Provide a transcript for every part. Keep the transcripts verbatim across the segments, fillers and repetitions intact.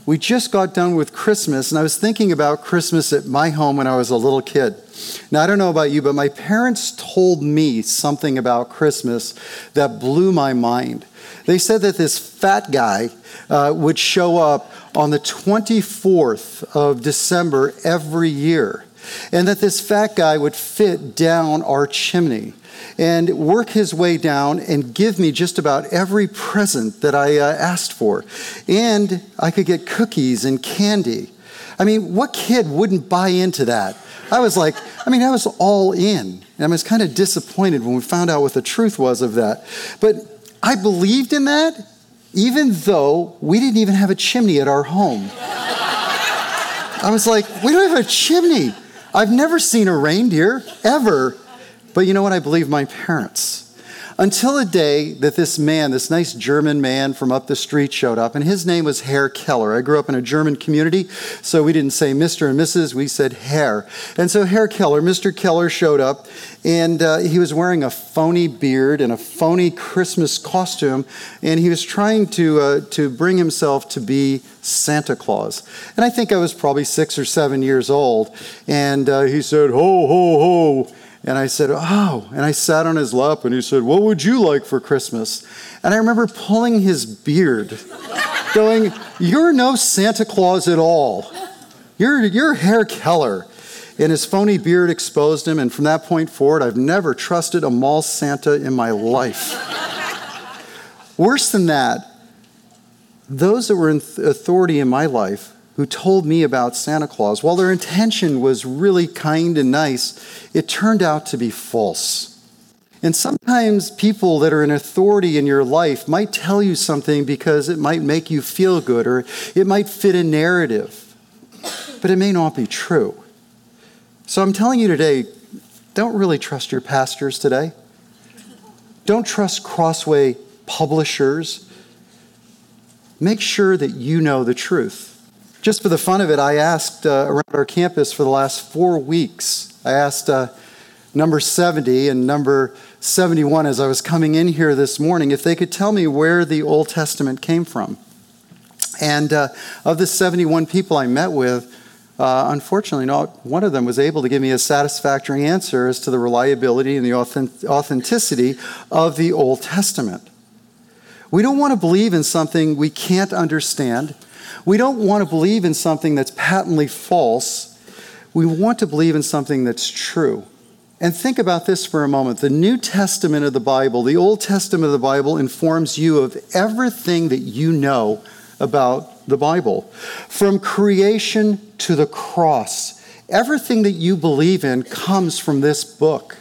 we just got done with Christmas, and I was thinking about Christmas at my home when I was a little kid. Now, I don't know about you, but my parents told me something about Christmas that blew my mind. They said that this fat guy uh, would show up on the twenty-fourth of December every year, and that this fat guy would fit down our chimney and work his way down and give me just about every present that I uh, asked for. And I could get cookies and candy. I mean, what kid wouldn't buy into that? I was like, I mean, I was all in. And I was kind of disappointed when we found out what the truth was of that. But I believed in that, even though we didn't even have a chimney at our home. I was like, we don't have a chimney. I've never seen a reindeer, ever. But you know what? I believe my parents. Until the day that this man, this nice German man from up the street showed up, and his name was Herr Keller. I grew up in a German community, so we didn't say Mister and Missus, we said Herr. And so Herr Keller, Mister Keller showed up, and uh, he was wearing a phony beard and a phony Christmas costume, and he was trying to uh, to bring himself to be Santa Claus. And I think I was probably six or seven years old, and uh, he said, ho, ho, ho. And I said, oh, and I sat on his lap, and he said, what would you like for Christmas? And I remember pulling his beard, going, you're no Santa Claus at all. You're, you're Herr Keller. And his phony beard exposed him, and from that point forward, I've never trusted a mall Santa in my life. Worse than that, those that were in authority in my life who told me about Santa Claus, while their intention was really kind and nice, it turned out to be false. And sometimes people that are in authority in your life might tell you something because it might make you feel good, or it might fit a narrative, but it may not be true. So I'm telling you today, don't really trust your pastors today. Don't trust Crossway publishers. Make sure that you know the truth. Just for the fun of it, I asked uh, around our campus for the last four weeks. I asked uh, number seventy and number seventy-one as I was coming in here this morning if they could tell me where the Old Testament came from. And uh, of the seventy-one people I met with, uh, unfortunately, not one of them was able to give me a satisfactory answer as to the reliability and the authentic- authenticity of the Old Testament. We don't want to believe in something we can't understand. We don't want to believe in something that's patently false. We want to believe in something that's true. And think about this for a moment. The New Testament of the Bible, the Old Testament of the Bible, informs you of everything that you know about the Bible. From creation to the cross, everything that you believe in comes from this book.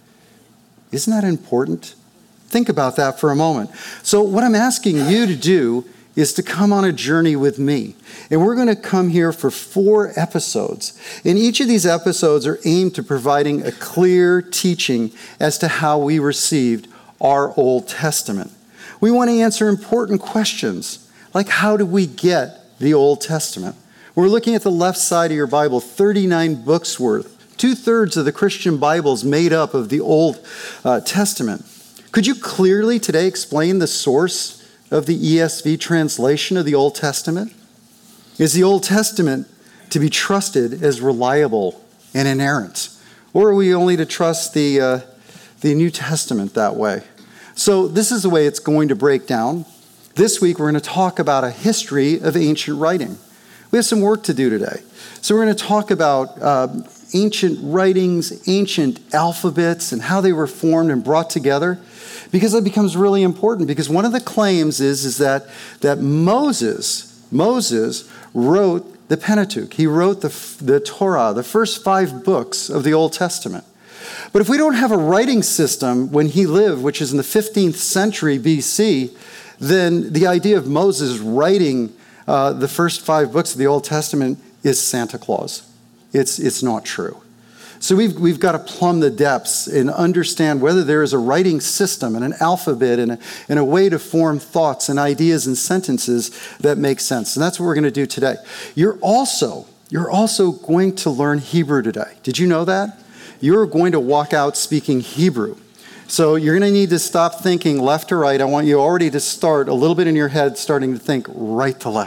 Isn't that important? Think about that for a moment. So what I'm asking you to do is to come on a journey with me. And we're going to come here for four episodes. And each of these episodes are aimed to providing a clear teaching as to how we received our Old Testament. We want to answer important questions, like how do we get the Old Testament? We're looking at the left side of your Bible, thirty-nine books worth. Two-thirds of the Christian Bible is made up of the Old uh, Testament. Could you clearly today explain the source of the E S V translation of the Old Testament? Is the Old Testament to be trusted as reliable and inerrant? Or are we only to trust the, uh, the New Testament that way? So this is the way it's going to break down. This week we're going to talk about a history of ancient writing. We have some work to do today. So we're going to talk about uh, ancient writings, ancient alphabets, and how they were formed and brought together. Because that becomes really important. Because one of the claims is, is that, that Moses, Moses wrote the Pentateuch. He wrote the, the Torah, the first five books of the Old Testament. But if we don't have a writing system when he lived, which is in the fifteenth century B C, then the idea of Moses writing uh, the first five books of the Old Testament is Santa Claus. It's, it's not true. So we've, we've got to plumb the depths and understand whether there is a writing system and an alphabet and a, and a way to form thoughts and ideas and sentences that make sense. And that's what we're going to do today. You're also, you're also going to learn Hebrew today. Did you know that? You're going to walk out speaking Hebrew. So you're going to need to stop thinking left to right. I want you already to start a little bit in your head starting to think right to left.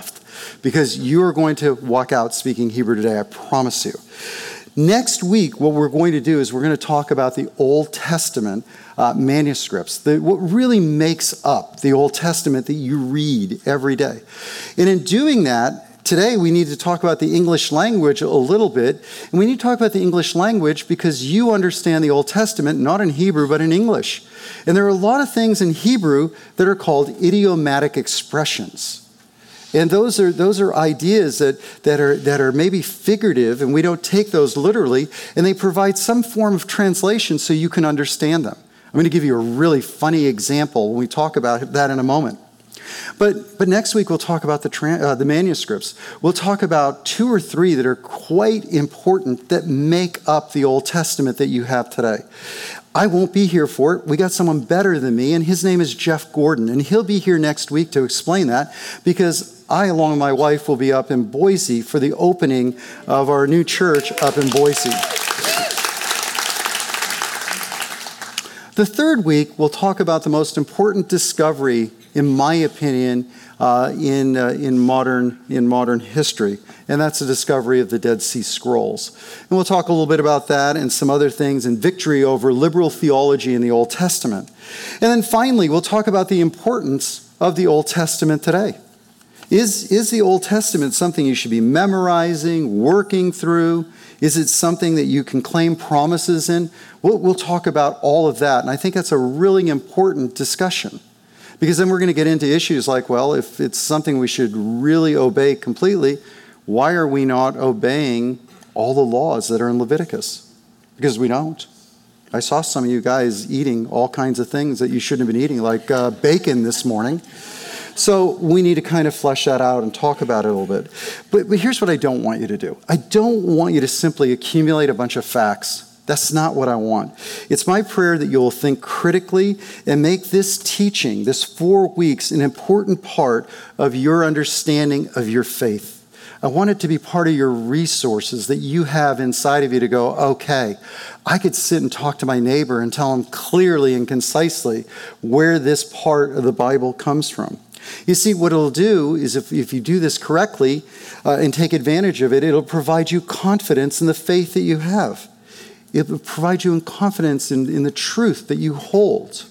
because you are going to walk out speaking Hebrew today, I promise you. Next week, what we're going to do is we're going to talk about the Old Testament uh, manuscripts, the, what really makes up the Old Testament that you read every day. And in doing that, today we need to talk about the English language a little bit. And we need to talk about the English language because you understand the Old Testament not in Hebrew, but in English. And there are a lot of things in Hebrew that are called idiomatic expressions. And those are those are ideas that, that are that are maybe figurative, and we don't take those literally, and they provide some form of translation so you can understand them. I'm going to give you a really funny example when we talk about that in a moment. But but next week we'll talk about the tra- uh, the manuscripts. We'll talk about two or three that are quite important that make up the Old Testament that you have today. I won't be here for it. We got someone better than me, and his name is Jeff Gordon, and he'll be here next week to explain that because I, along with my wife, will be up in Boise for the opening of our new church up in Boise. The third week, we'll talk about the most important discovery, in my opinion, uh, in uh, in modern in modern history, and that's the discovery of the Dead Sea Scrolls. And we'll talk a little bit about that and some other things, and victory over liberal theology in the Old Testament. And then finally, we'll talk about the importance of the Old Testament today. Is, is the Old Testament something you should be memorizing, working through? Is it something that you can claim promises in? We'll, we'll talk about all of that, and I think that's a really important discussion. Because then we're going to get into issues like, well, if it's something we should really obey completely, why are we not obeying all the laws that are in Leviticus? Because we don't. I saw some of you guys eating all kinds of things that you shouldn't have been eating, like uh, bacon this morning. So we need to kind of flesh that out and talk about it a little bit. But, but here's what I don't want you to do. I don't want you to simply accumulate a bunch of facts. That's not what I want. It's my prayer that you will think critically and make this teaching, this four weeks, an important part of your understanding of your faith. I want it to be part of your resources that you have inside of you to go, okay, I could sit and talk to my neighbor and tell him clearly and concisely where this part of the Bible comes from. You see, what it'll do is if, if you do this correctly uh, and take advantage of it, it'll provide you confidence in the faith that you have. It will provide you confidence in, in the truth that you hold.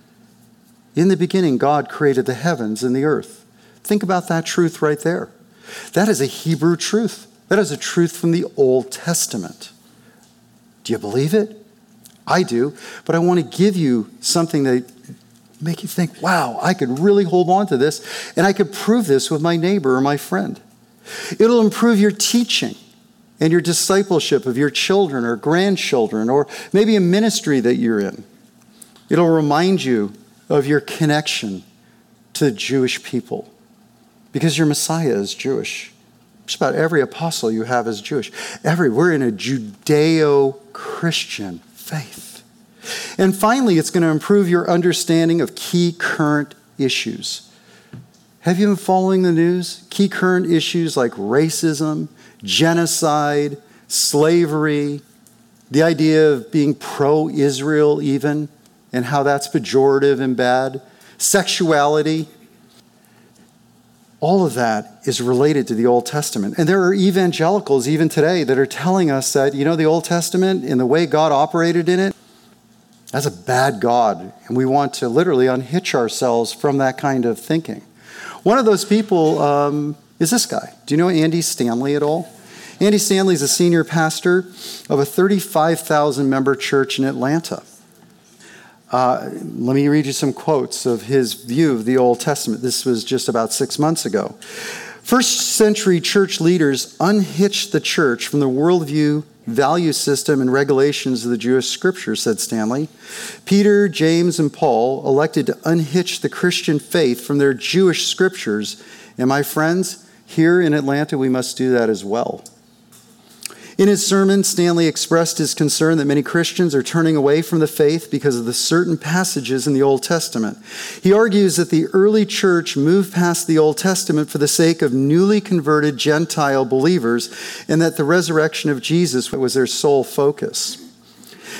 In the beginning, God created the heavens and the earth. Think about that truth right there. That is a Hebrew truth. That is a truth from the Old Testament. Do you believe it? I do, but I want to give you something that make you think, wow, I could really hold on to this, and I could prove this with my neighbor or my friend. It'll improve your teaching and your discipleship of your children or grandchildren, or maybe a ministry that you're in. It'll remind you of your connection to the Jewish people, because your Messiah is Jewish. Just about every apostle you have is Jewish. Every, we're in a Judeo-Christian faith. And finally, it's going to improve your understanding of key current issues. Have you been following the news? Key current issues like racism, genocide, slavery, the idea of being pro-Israel even, and how that's pejorative and bad, sexuality. All of that is related to the Old Testament. And there are evangelicals even today that are telling us that, you know, the Old Testament and the way God operated in it, that's a bad God. And we want to literally unhitch ourselves from that kind of thinking. One of those people um, is this guy. Do you know Andy Stanley at all? Andy Stanley is a senior pastor of a thirty-five thousand member church in Atlanta. Uh, let me read you some quotes of his view of the Old Testament. This was just about six months ago. First century church leaders unhitched the church from the worldview, value system, and regulations of the Jewish scriptures, said Stanley. Peter, James, and Paul elected to unhitch the Christian faith from their Jewish scriptures. And my friends, here in Atlanta, we must do that as well. In his sermon, Stanley expressed his concern that many Christians are turning away from the faith because of the certain passages in the Old Testament. He argues that the early church moved past the Old Testament for the sake of newly converted Gentile believers, and that the resurrection of Jesus was their sole focus.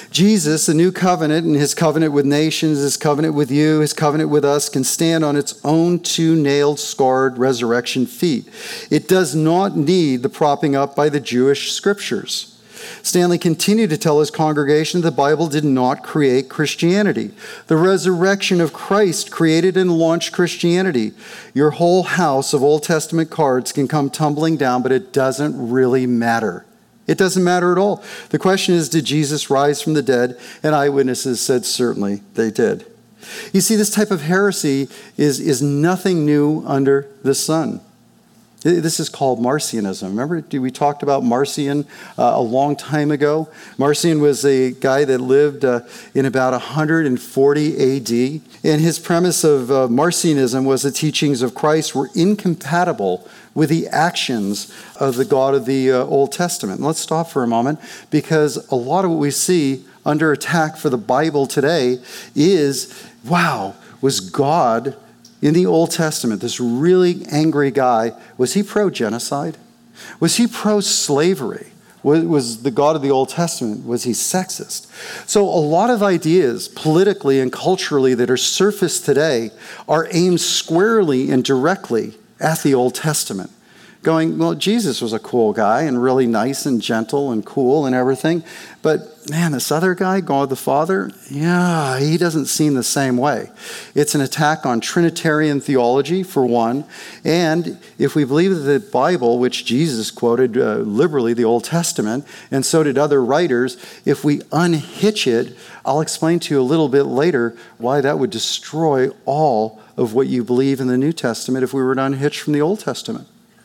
Jesus, the new covenant, and his covenant with nations, his covenant with you, his covenant with us, can stand on its own two nailed, scarred resurrection feet. It does not need the propping up by the Jewish scriptures. Stanley continued to tell his congregation the Bible did not create Christianity. The resurrection of Christ created and launched Christianity. Your whole house of Old Testament cards can come tumbling down, but it doesn't really matter. It doesn't matter at all. The question is, did Jesus rise from the dead? And eyewitnesses said certainly they did. You see, this type of heresy is, is nothing new under the sun. This is called Marcionism. Remember, we talked about Marcion uh, a long time ago? Marcion was a guy that lived uh, in about one hundred forty A D. And his premise of uh, Marcionism was the teachings of Christ were incompatible with the actions of the God of the uh, Old Testament. And let's stop for a moment, because a lot of what we see under attack for the Bible today is, wow, was God in the Old Testament, this really angry guy, was he pro-genocide? Was he pro-slavery? Was, was the God of the Old Testament, was he sexist? So a lot of ideas politically and culturally that are surfaced today are aimed squarely and directly at the Old Testament. Going, well, Jesus was a cool guy and really nice and gentle and cool and everything. But man, this other guy, God the Father, yeah, he doesn't seem the same way. It's an attack on Trinitarian theology, for one. And if we believe that the Bible, which Jesus quoted uh, liberally, the Old Testament, and so did other writers, if we unhitch it, I'll explain to you a little bit later why that would destroy all of what you believe in the New Testament if we were to unhitch from the Old Testament.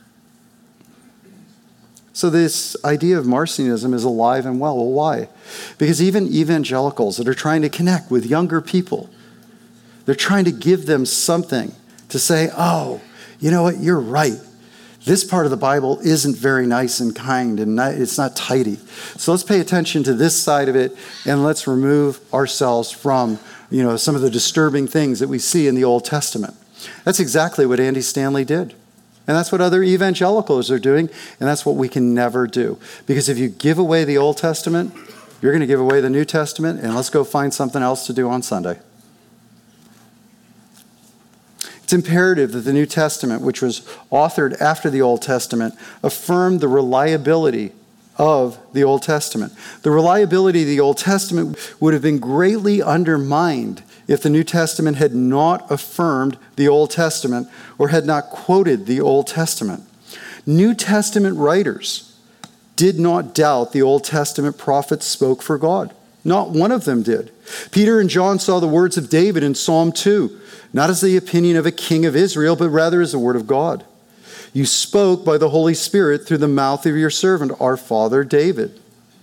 So this idea of Marcionism is alive and well. Well, why? Because even evangelicals that are trying to connect with younger people, they're trying to give them something to say, oh, you know what, you're right. This part of the Bible isn't very nice and kind, and not, it's not tidy. So let's pay attention to this side of it, and let's remove ourselves from, you know, some of the disturbing things that we see in the Old Testament. That's exactly what Andy Stanley did. And that's what other evangelicals are doing, and that's what we can never do. Because if you give away the Old Testament, you're going to give away the New Testament, and let's go find something else to do on Sunday. It's imperative that the New Testament, which was authored after the Old Testament, affirm the reliability of the Old Testament. The reliability of the Old Testament would have been greatly undermined if the New Testament had not affirmed the Old Testament or had not quoted the Old Testament. New Testament writers did not doubt the Old Testament prophets spoke for God. Not one of them did. Peter and John saw the words of David in Psalm two, not as the opinion of a king of Israel, but rather as the word of God. You spoke by the Holy Spirit through the mouth of your servant, our father David.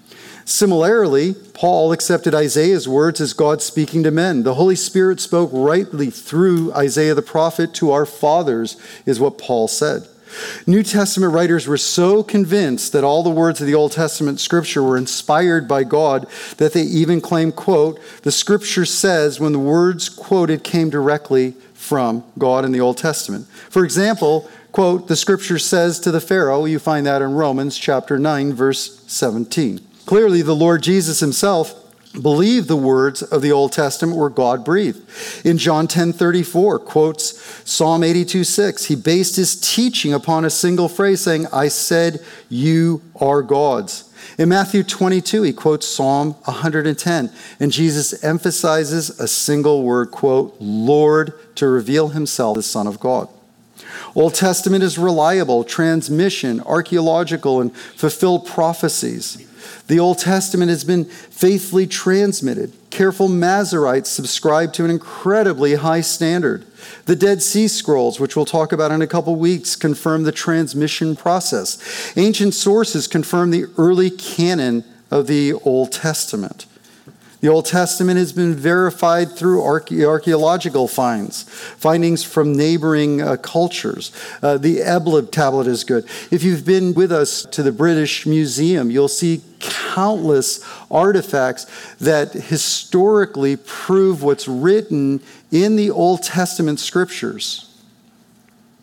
Similarly, Paul accepted Isaiah's words as God speaking to men. The Holy Spirit spoke rightly through Isaiah the prophet to our fathers, is what Paul said. New Testament writers were so convinced that all the words of the Old Testament scripture were inspired by God that they even claimed, quote, the scripture says when the words quoted came directly from God in the Old Testament. For example, quote, the scripture says to the Pharaoh, you find that in Romans chapter nine, verse seventeen. Clearly, the Lord Jesus himself believed the words of the Old Testament were God-breathed. In John ten thirty-four, quotes Psalm eighty-two six. He based his teaching upon a single phrase saying, I said, you are gods. In Matthew twenty-two, he quotes Psalm one hundred ten, and Jesus emphasizes a single word, quote, Lord, to reveal himself as Son of God. Old Testament is reliable, transmission, archaeological, and fulfilled prophecies. The Old Testament has been faithfully transmitted. Careful Masoretes subscribe to an incredibly high standard. The Dead Sea Scrolls, which we'll talk about in a couple weeks, confirm the transmission process. Ancient sources confirm the early canon of the Old Testament. The Old Testament has been verified through archae- archaeological finds, findings from neighboring uh, cultures. Uh, the Ebla tablet is good. If you've been with us to the British Museum, you'll see countless artifacts that historically prove what's written in the Old Testament scriptures.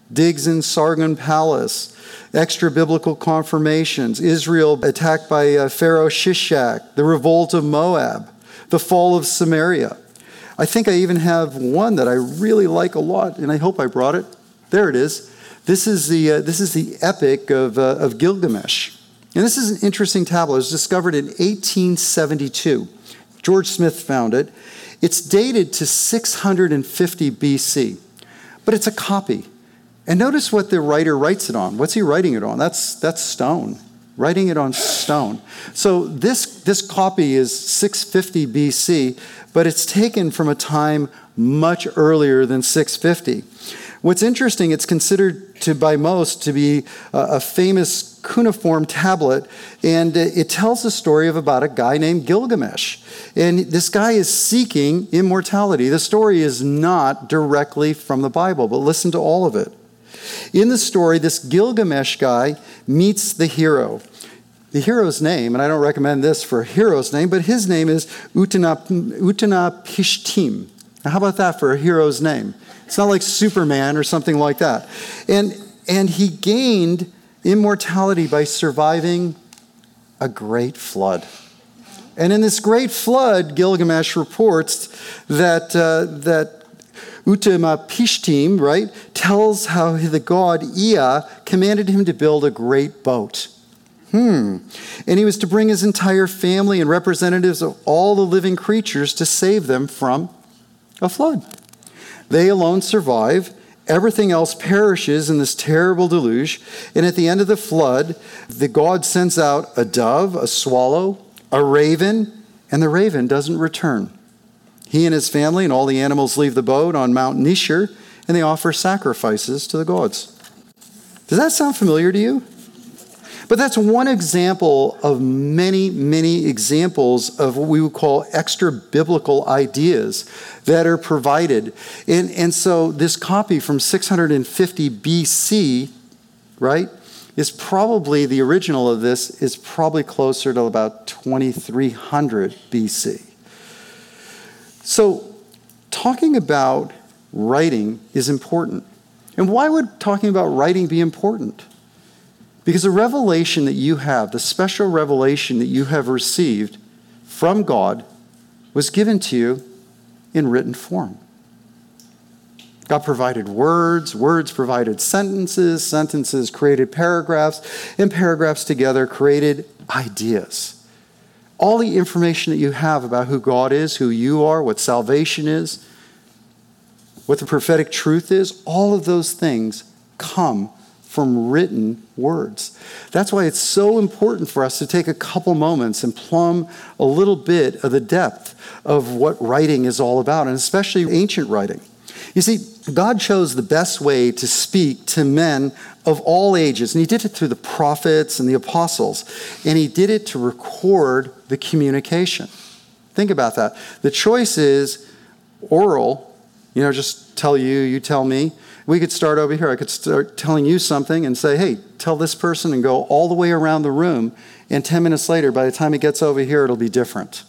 digs in Sargon Palace, extra-biblical confirmations, Israel attacked by uh, Pharaoh Shishak, the revolt of Moab, the fall of Samaria. I think I even have one that I really like a lot, and I hope I brought it. There it is. This is the uh, this is the Epic of, uh, of Gilgamesh. And this is an interesting tablet. It was discovered in eighteen seventy-two. George Smith found it. It's dated to six hundred fifty B C, but it's a copy. And notice what the writer writes it on. What's he writing it on? That's that's stone. Writing it on stone. So this, this copy is six fifty B C, but it's taken from a time much earlier than six fifty. What's interesting, it's considered to by most to be a, a famous cuneiform tablet, and it tells the story of about a guy named Gilgamesh. And this guy is seeking immortality. The story is not directly from the Bible, but listen to all of it. In the story, this Gilgamesh guy meets the hero. The hero's name, and I don't recommend this for a hero's name, but his name is Utana, Utnapishtim. Now, how about that for a hero's name? It's not like Superman or something like that. And, and he gained immortality by surviving a great flood. And in this great flood, Gilgamesh reports that, uh, that Utnapishtim, right, tells how the god Ea commanded him to build a great boat. Hmm. And he was to bring his entire family and representatives of all the living creatures to save them from a flood. They alone survive. Everything else perishes in this terrible deluge. And at the end of the flood, the god sends out a dove, a swallow, a raven, and the raven doesn't return. He and his family and all the animals leave the boat on Mount Nishir, and they offer sacrifices to the gods. Does that sound familiar to you? But that's one example of many, many examples of what we would call extra biblical ideas that are provided. And, and so this copy from six hundred fifty B C, right, is probably, the original of this is probably closer to about twenty-three hundred B C. So talking about writing is important. And why would talking about writing be important? Because the revelation that you have, the special revelation that you have received from God, was given to you in written form. God provided words, words provided sentences, sentences created paragraphs, and paragraphs together created ideas. All the information that you have about who God is, who you are, what salvation is, what the prophetic truth is, all of those things come from written words. That's why it's so important for us to take a couple moments and plumb a little bit of the depth of what writing is all about, and especially ancient writing. You see, God chose the best way to speak to men of all ages, and he did it through the prophets and the apostles, and he did it to record the communication. Think about that. The choice is oral, you know, just tell you, you tell me. We could start over here. I could start telling you something and say, hey, tell this person, and go all the way around the room. And ten minutes later, by the time it gets over here, it'll be different.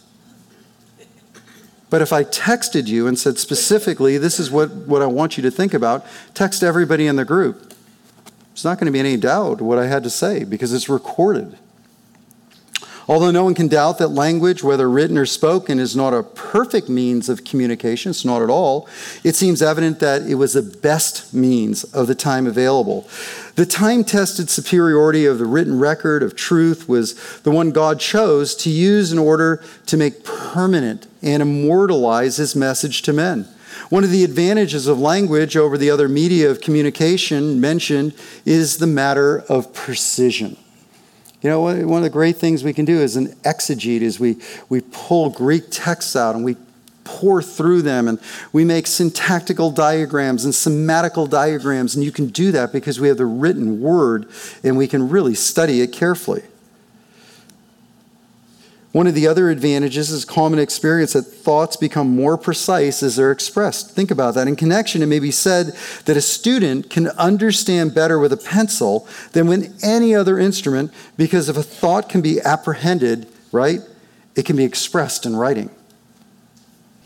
But if I texted you and said specifically, this is what, what I want you to think about, text everybody in the group. There's not going to be any doubt what I had to say because it's recorded. Although no one can doubt that language, whether written or spoken, is not a perfect means of communication, it's not at all, it seems evident that it was the best means of the time available. The time-tested superiority of the written record of truth was the one God chose to use in order to make permanent and immortalize his message to men. One of the advantages of language over the other media of communication mentioned is the matter of precision. You know, one of the great things we can do as an exegete is we, we pull Greek texts out and we pour through them and we make syntactical diagrams and semantical diagrams, and you can do that because we have the written word and we can really study it carefully. One of the other advantages is common experience that thoughts become more precise as they're expressed. Think about that. In connection, it may be said that a student can understand better with a pencil than with any other instrument because if a thought can be apprehended, right, it can be expressed in writing.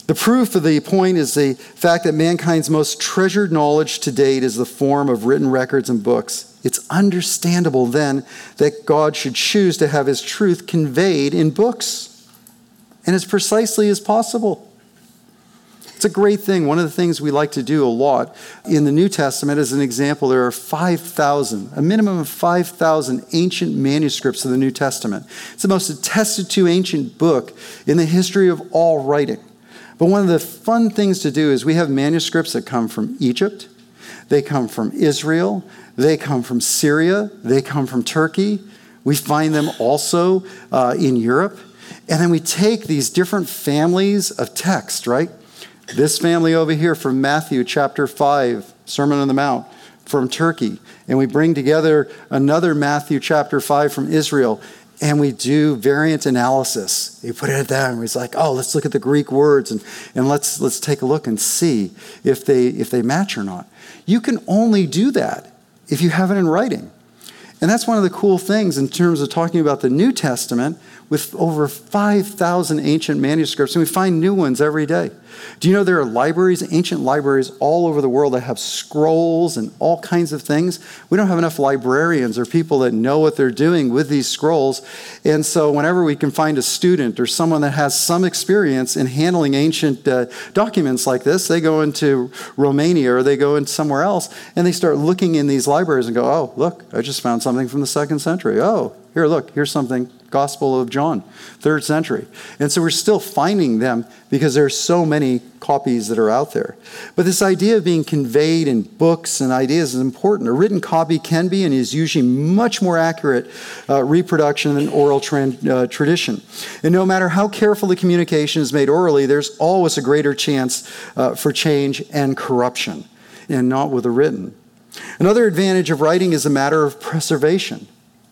The proof of the point is the fact that mankind's most treasured knowledge to date is the form of written records and books. It's understandable then that God should choose to have his truth conveyed in books, and as precisely as possible. It's a great thing. One of the things we like to do a lot in the New Testament, as an example, there are five thousand, a minimum of five thousand ancient manuscripts of the New Testament. It's the most attested to ancient book in the history of all writing. But one of the fun things to do is we have manuscripts that come from Egypt, they come from Israel, they come from Syria, they come from Turkey. We find them also uh, in Europe. And then we take these different families of text, right? This family over here from Matthew chapter five, Sermon on the Mount, from Turkey. And we bring together another Matthew chapter five from Israel. And we do variant analysis. You put it there, and it's like, oh, let's look at the Greek words and, and let's let's take a look and see if they if they match or not. You can only do that if you have it in writing. And that's one of the cool things in terms of talking about the New Testament with over five thousand ancient manuscripts, and we find new ones every day. Do you know there are libraries, ancient libraries all over the world that have scrolls and all kinds of things? We don't have enough librarians or people that know what they're doing with these scrolls. And so whenever we can find a student or someone that has some experience in handling ancient uh, documents like this, they go into Romania or they go into somewhere else and they start looking in these libraries and go, oh, look, I just found something from the second century. Oh, here, look, here's something, Gospel of John, third century. And so we're still finding them because there are so many copies that are out there. But this idea of being conveyed in books and ideas is important. A written copy can be and is usually much more accurate uh, reproduction than oral tra- uh, tradition. And no matter how careful the communication is made orally, there's always a greater chance uh, for change and corruption, and not with a written. Another advantage of writing is a matter of preservation.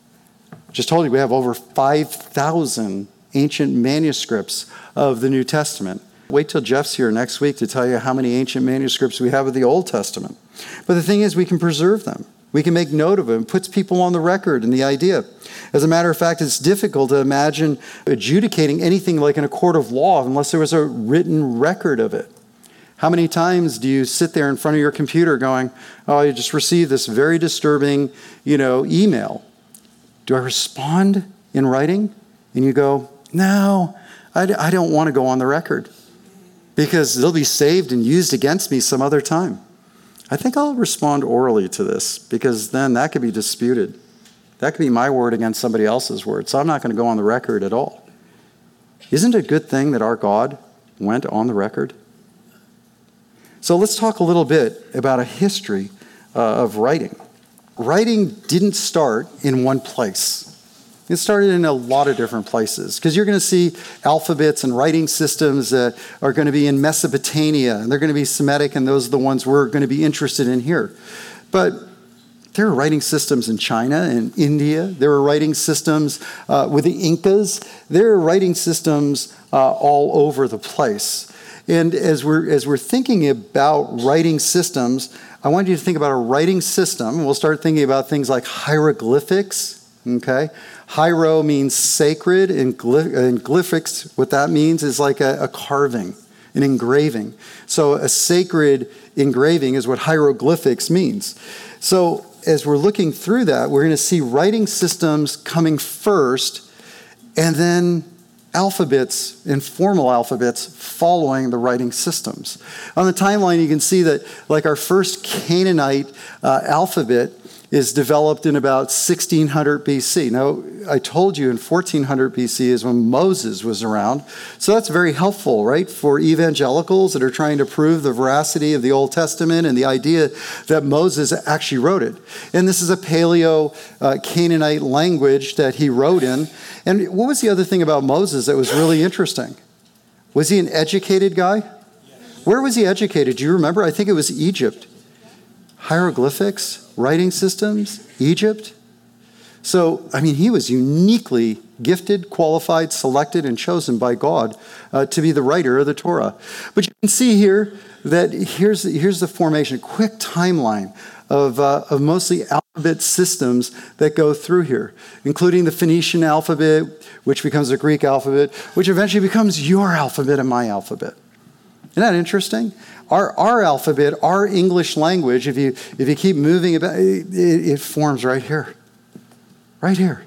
Just told you we have over five thousand ancient manuscripts of the New Testament. Wait till Jeff's here next week to tell you how many ancient manuscripts we have of the Old Testament. But the thing is, we can preserve them. We can make note of them. It puts people on the record and the idea. As a matter of fact, it's difficult to imagine adjudicating anything like in a court of law unless there was a written record of it. How many times do you sit there in front of your computer going, oh, I just received this very disturbing, you know, email. Do I respond in writing? And you go, no, I, I don't want to go on the record because it'll be saved and used against me some other time. I think I'll respond orally to this because then that could be disputed. That could be my word against somebody else's word. So I'm not going to go on the record at all. Isn't it a good thing that our God went on the record? So let's talk a little bit about a history uh, of writing. Writing didn't start in one place. It started in a lot of different places because you're going to see alphabets and writing systems that are going to be in Mesopotamia, and they're going to be Semitic, and those are the ones we're going to be interested in here. But there are writing systems in China and India. There are writing systems uh, with the Incas. There are writing systems uh, all over the place. And as we're as we're thinking about writing systems, I want you to think about a writing system. We'll start thinking about things like hieroglyphics, okay? Hiero means sacred, and, glyph- and glyphics, what that means is like a, a carving, an engraving. So a sacred engraving is what hieroglyphics means. So as we're looking through that, we're going to see writing systems coming first, and then alphabets and formal alphabets following the writing systems. On the timeline, you can see that like our first Canaanite uh, alphabet is developed in about sixteen hundred B C. Now, I told you in fourteen hundred B C is when Moses was around. So that's very helpful, right, for evangelicals that are trying to prove the veracity of the Old Testament and the idea that Moses actually wrote it. And this is a Paleo-Canaanite uh, language that he wrote in. And what was the other thing about Moses that was really interesting? Was he an educated guy? Where was he educated? Do you remember? I think it was Egypt. Hieroglyphics, writing systems, Egypt. So, I mean, he was uniquely gifted, qualified, selected, and chosen by God uh, to be the writer of the Torah. But you can see here that here's, here's the formation, quick timeline of, uh, of mostly alphabet systems that go through here, including the Phoenician alphabet, which becomes the Greek alphabet, which eventually becomes your alphabet and my alphabet. Isn't that interesting? Our, our alphabet, our English language, if you, if you keep moving about, it, it, it forms right here. Right here.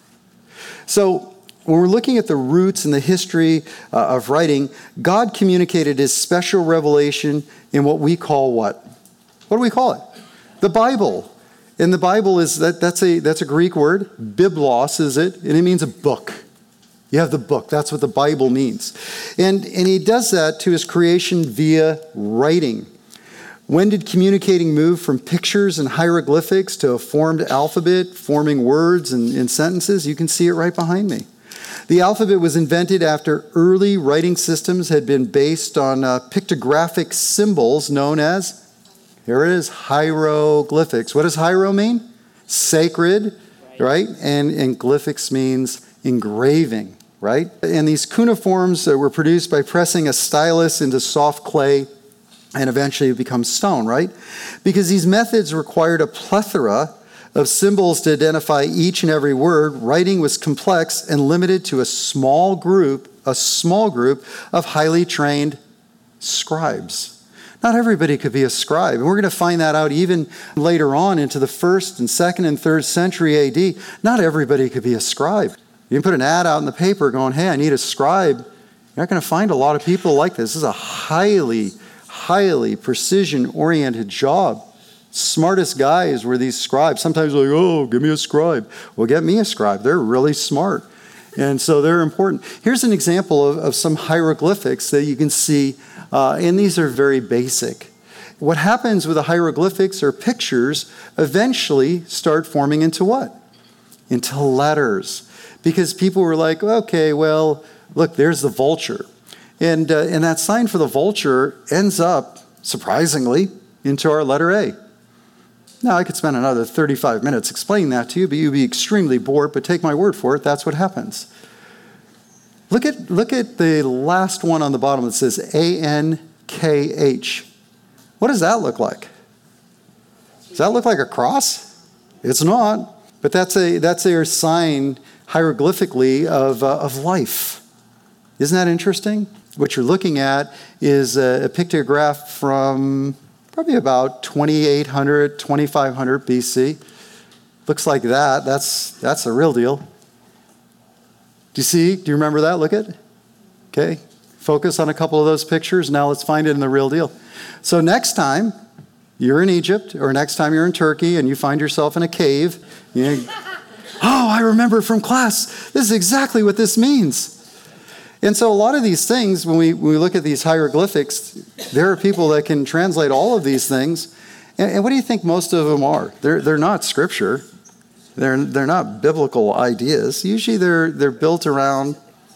So when we're looking at the roots and the history uh, of writing, God communicated his special revelation in what we call what? What do we call it? The Bible. And the Bible is, that that's a that's a Greek word. Biblos is it, and it means a book. You have the book. That's what the Bible means. And, and he does that to his creation via writing. When did communicating move from pictures and hieroglyphics to a formed alphabet, forming words and, and sentences? You can see it right behind me. The alphabet was invented after early writing systems had been based on uh, pictographic symbols known as, here it is, hieroglyphics. What does hiero mean? Sacred, right? right? And, and glyphics means engraving. Right? And these cuneiforms uh, were produced by pressing a stylus into soft clay and eventually become stone, right? Because these methods required a plethora of symbols to identify each and every word. Writing was complex and limited to a small group, a small group of highly trained scribes. Not everybody could be a scribe. And we're going to find that out even later on into the first and second and third century A D. Not everybody could be a scribe. You can put an ad out in the paper going, hey, I need a scribe. You're not going to find a lot of people like this. This is a highly, highly precision-oriented job. Smartest guys were these scribes. Sometimes they're like, oh, give me a scribe. Well, get me a scribe. They're really smart. And so they're important. Here's an example of, of some hieroglyphics that you can see, uh, and these are very basic. What happens with the hieroglyphics or pictures eventually start forming into what? Into letters. Because people were like, okay, well, look, there's the vulture. And, uh, and that sign for the vulture ends up, surprisingly, into our letter A. Now, I could spend another thirty-five minutes explaining that to you, but you'd be extremely bored, but take my word for it, that's what happens. Look at, look at the last one on the bottom that says A N K H. What does that look like? Does that look like a cross? It's not. But that's a that's a sign hieroglyphically of, uh, of life. Isn't that interesting? What you're looking at is a, a pictograph from probably about twenty-eight hundred, twenty-five hundred B C. Looks like that. That's, that's a real deal. Do you see? Do you remember that? Look at it. Okay. Focus on a couple of those pictures. Now let's find it in the real deal. So next time you're in Egypt, or next time you're in Turkey and you find yourself in a cave, you know, oh, I remember from class. This is exactly what this means. And so a lot of these things, when we, when we look at these hieroglyphics, there are people that can translate all of these things. And, and what do you think most of them are? They're, they're not scripture. They're, they're not biblical ideas. Usually they're, they're built around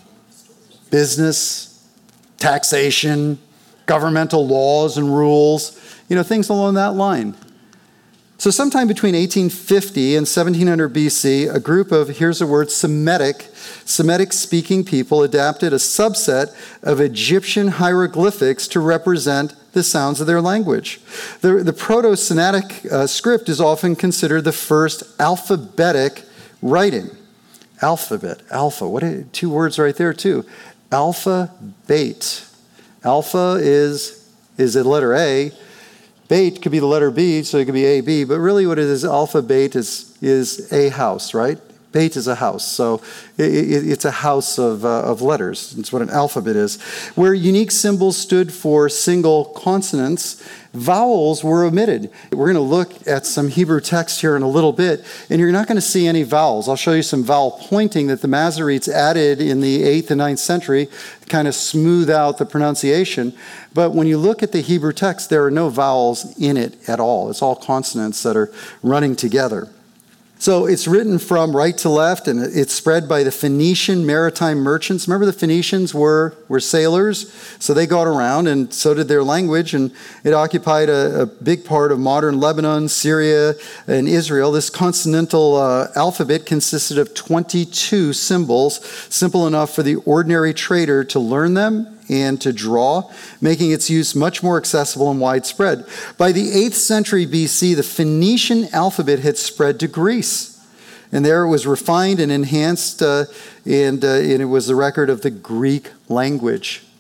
business, taxation, governmental laws and rules, you know, things along that line. So sometime between eighteen fifty and seventeen hundred B C, a group of, here's the word, Semitic, Semitic-speaking people adapted a subset of Egyptian hieroglyphics to represent the sounds of their language. The, the Proto-Sinaitic uh, script is often considered the first alphabetic writing. Alphabet, alpha, what are, two words right there too. Alpha-bait. Alpha is, is a letter A. Bait could be the letter B, so it could be A, B, but really what it is, alphabet is, is a house, right? Bait is a house, so it, it, it's a house of, uh, of letters. It's what an alphabet is. Where unique symbols stood for single consonants, vowels were omitted. We're going to look at some Hebrew text here in a little bit, and you're not going to see any vowels. I'll show you some vowel pointing that the Masoretes added in the eighth and ninth century to kind of smooth out the pronunciation. But when you look at the Hebrew text, there are no vowels in it at all. It's all consonants that are running together. So it's written from right to left, and it's spread by the Phoenician maritime merchants. Remember, the Phoenicians were, were sailors, so they got around, and so did their language, and it occupied a, a big part of modern Lebanon, Syria, and Israel. This consonantal uh, alphabet consisted of twenty-two symbols, simple enough for the ordinary trader to learn them and to draw, making its use much more accessible and widespread. By the eighth century B C, the Phoenician alphabet had spread to Greece. And there it was refined and enhanced, uh, and, uh, and it was the record of the Greek language.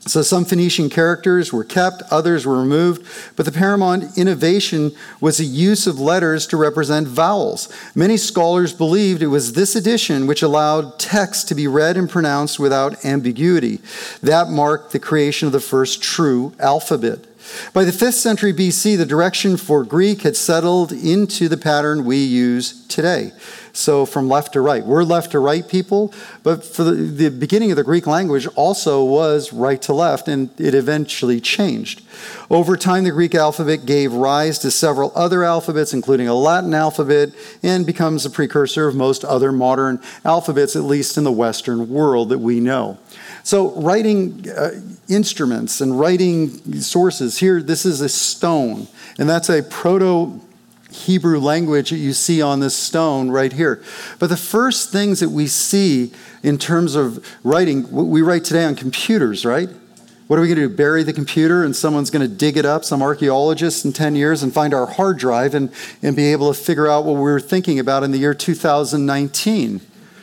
So some Phoenician characters were kept, others were removed, but the paramount innovation was the use of letters to represent vowels. Many scholars believed it was this addition which allowed text to be read and pronounced without ambiguity. That marked the creation of the first true alphabet. By the fifth century B C, the direction for Greek had settled into the pattern we use today. So from left to right. We're left to right people, but for the, the beginning of the Greek language also was right to left, and it eventually changed. Over time, the Greek alphabet gave rise to several other alphabets, including a Latin alphabet, and becomes a precursor of most other modern alphabets, at least in the Western world that we know. So writing uh, instruments and writing sources, here this is a stone, and that's a proto Hebrew language that you see on this stone right here. But the first things that we see in terms of writing, we write today on computers, right? What are we going to do? Bury the computer and someone's going to dig it up, some archaeologist in ten years, and find our hard drive and, and be able to figure out what we were thinking about in the year two thousand nineteen.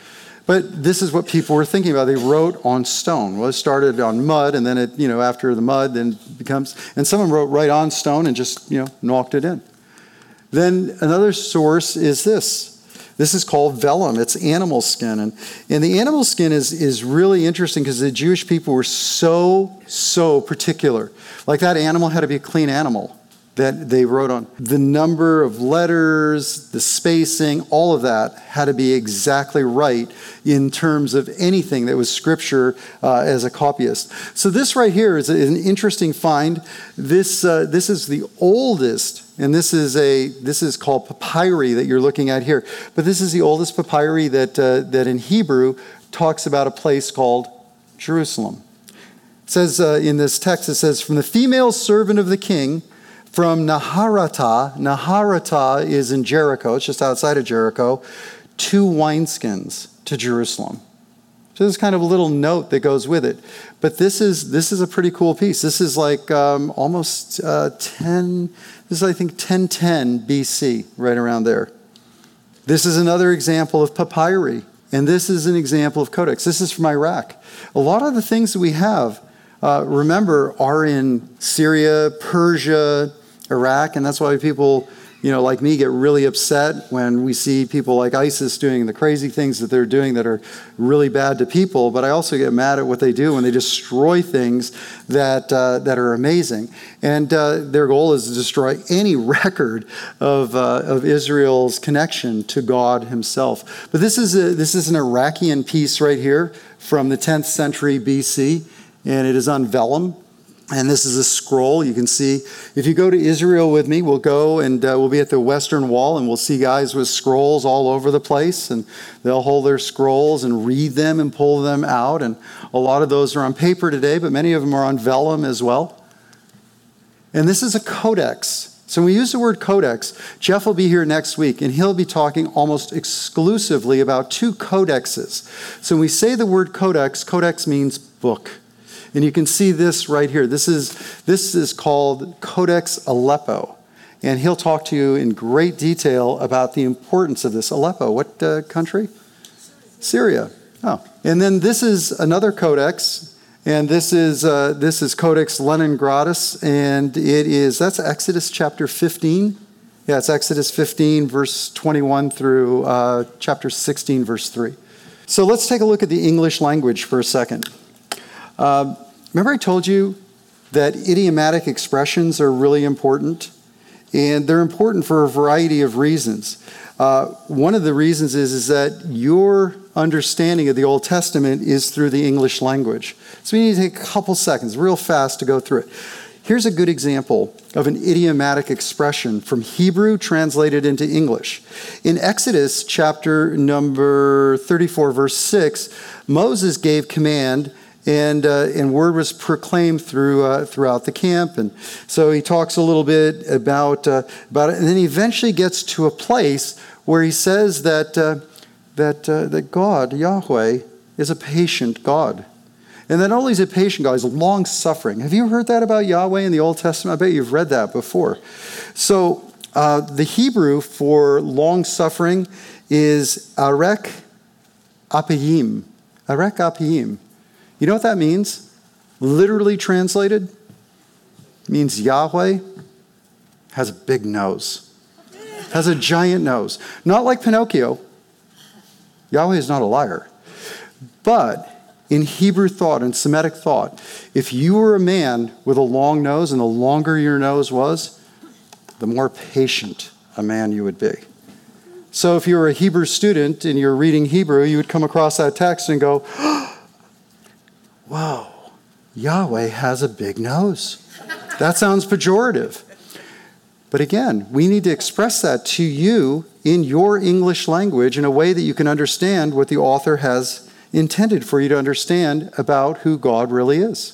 But this is what people were thinking about. They wrote on stone. Well, it started on mud, and then it, you know, after the mud, then becomes, and someone wrote right on stone and just, you know, knocked it in. Then another source is this. This is called vellum. It's animal skin. And, and the animal skin is, is really interesting because the Jewish people were so, so particular. Like that animal had to be a clean animal that they wrote on. The number of letters, the spacing, all of that had to be exactly right in terms of anything that was scripture uh, as a copyist. So this right here is an interesting find. This uh, this is the oldest, and this is a this is called papyri that you're looking at here. But this is the oldest papyri that uh, that in Hebrew talks about a place called Jerusalem. It says uh, in this text, it says, "From the female servant of the king, from Naharata," Naharata is in Jericho, it's just outside of Jericho, "two wineskins to Jerusalem." So there's kind of a little note that goes with it. But this is this is a pretty cool piece. This is like um, almost uh, ten, this is I think ten ten B C, right around there. This is another example of papyri, and this is an example of codex. This is from Iraq. A lot of the things that we have, uh, remember, are in Syria, Persia, Iraq, and that's why people, you know, like me, get really upset when we see people like ISIS doing the crazy things that they're doing that are really bad to people. But I also get mad at what they do when they destroy things that uh, that are amazing. And uh, their goal is to destroy any record of uh, of Israel's connection to God Himself. But this is a, this is an Iraqian piece right here from the tenth century B C, and it is on vellum. And this is a scroll. You can see, if you go to Israel with me, we'll go and uh, we'll be at the Western Wall, and we'll see guys with scrolls all over the place, and they'll hold their scrolls and read them and pull them out. And a lot of those are on paper today, but many of them are on vellum as well. And this is a codex. So when we use the word codex, Jeff will be here next week, and he'll be talking almost exclusively about two codexes. So when we say the word codex, codex means book. And you can see this right here. This is this is called Codex Aleppo. And he'll talk to you in great detail about the importance of this. Aleppo, what uh, country? Syria. Oh. And then this is another codex. And this is uh, this is Codex Leningradus. And it is, that's Exodus chapter fifteen. Yeah, it's Exodus fifteen, verse twenty-one through uh, chapter sixteen, verse three. So let's take a look at the English language for a second. Uh, remember I told you that idiomatic expressions are really important? And they're important for a variety of reasons. Uh, one of the reasons is, is that your understanding of the Old Testament is through the English language. So we need to take a couple seconds, real fast, to go through it. Here's a good example of an idiomatic expression from Hebrew translated into English. In Exodus chapter number thirty-four, verse six, Moses gave command, And uh, and word was proclaimed through uh, throughout the camp, and so he talks a little bit about uh, about it, and then he eventually gets to a place where he says that uh, that uh, that God, Yahweh, is a patient God, and not only is he a patient God, he's long suffering. Have you heard that about Yahweh in the Old Testament? I bet you've read that before. So uh, the Hebrew for long suffering is arek apiyim, arek apiyim. You know what that means? literally translated, means Yahweh has a big nose, has a giant nose. Not like Pinocchio. Yahweh is not a liar. But in Hebrew thought and Semitic thought, if you were a man with a long nose, and the longer your nose was, the more patient a man you would be. So if you were a Hebrew student and you're reading Hebrew, you would come across that text and go, whoa, Yahweh has a big nose. That sounds pejorative. But again, we need to express that to you in your English language in a way that you can understand what the author has intended for you to understand about who God really is.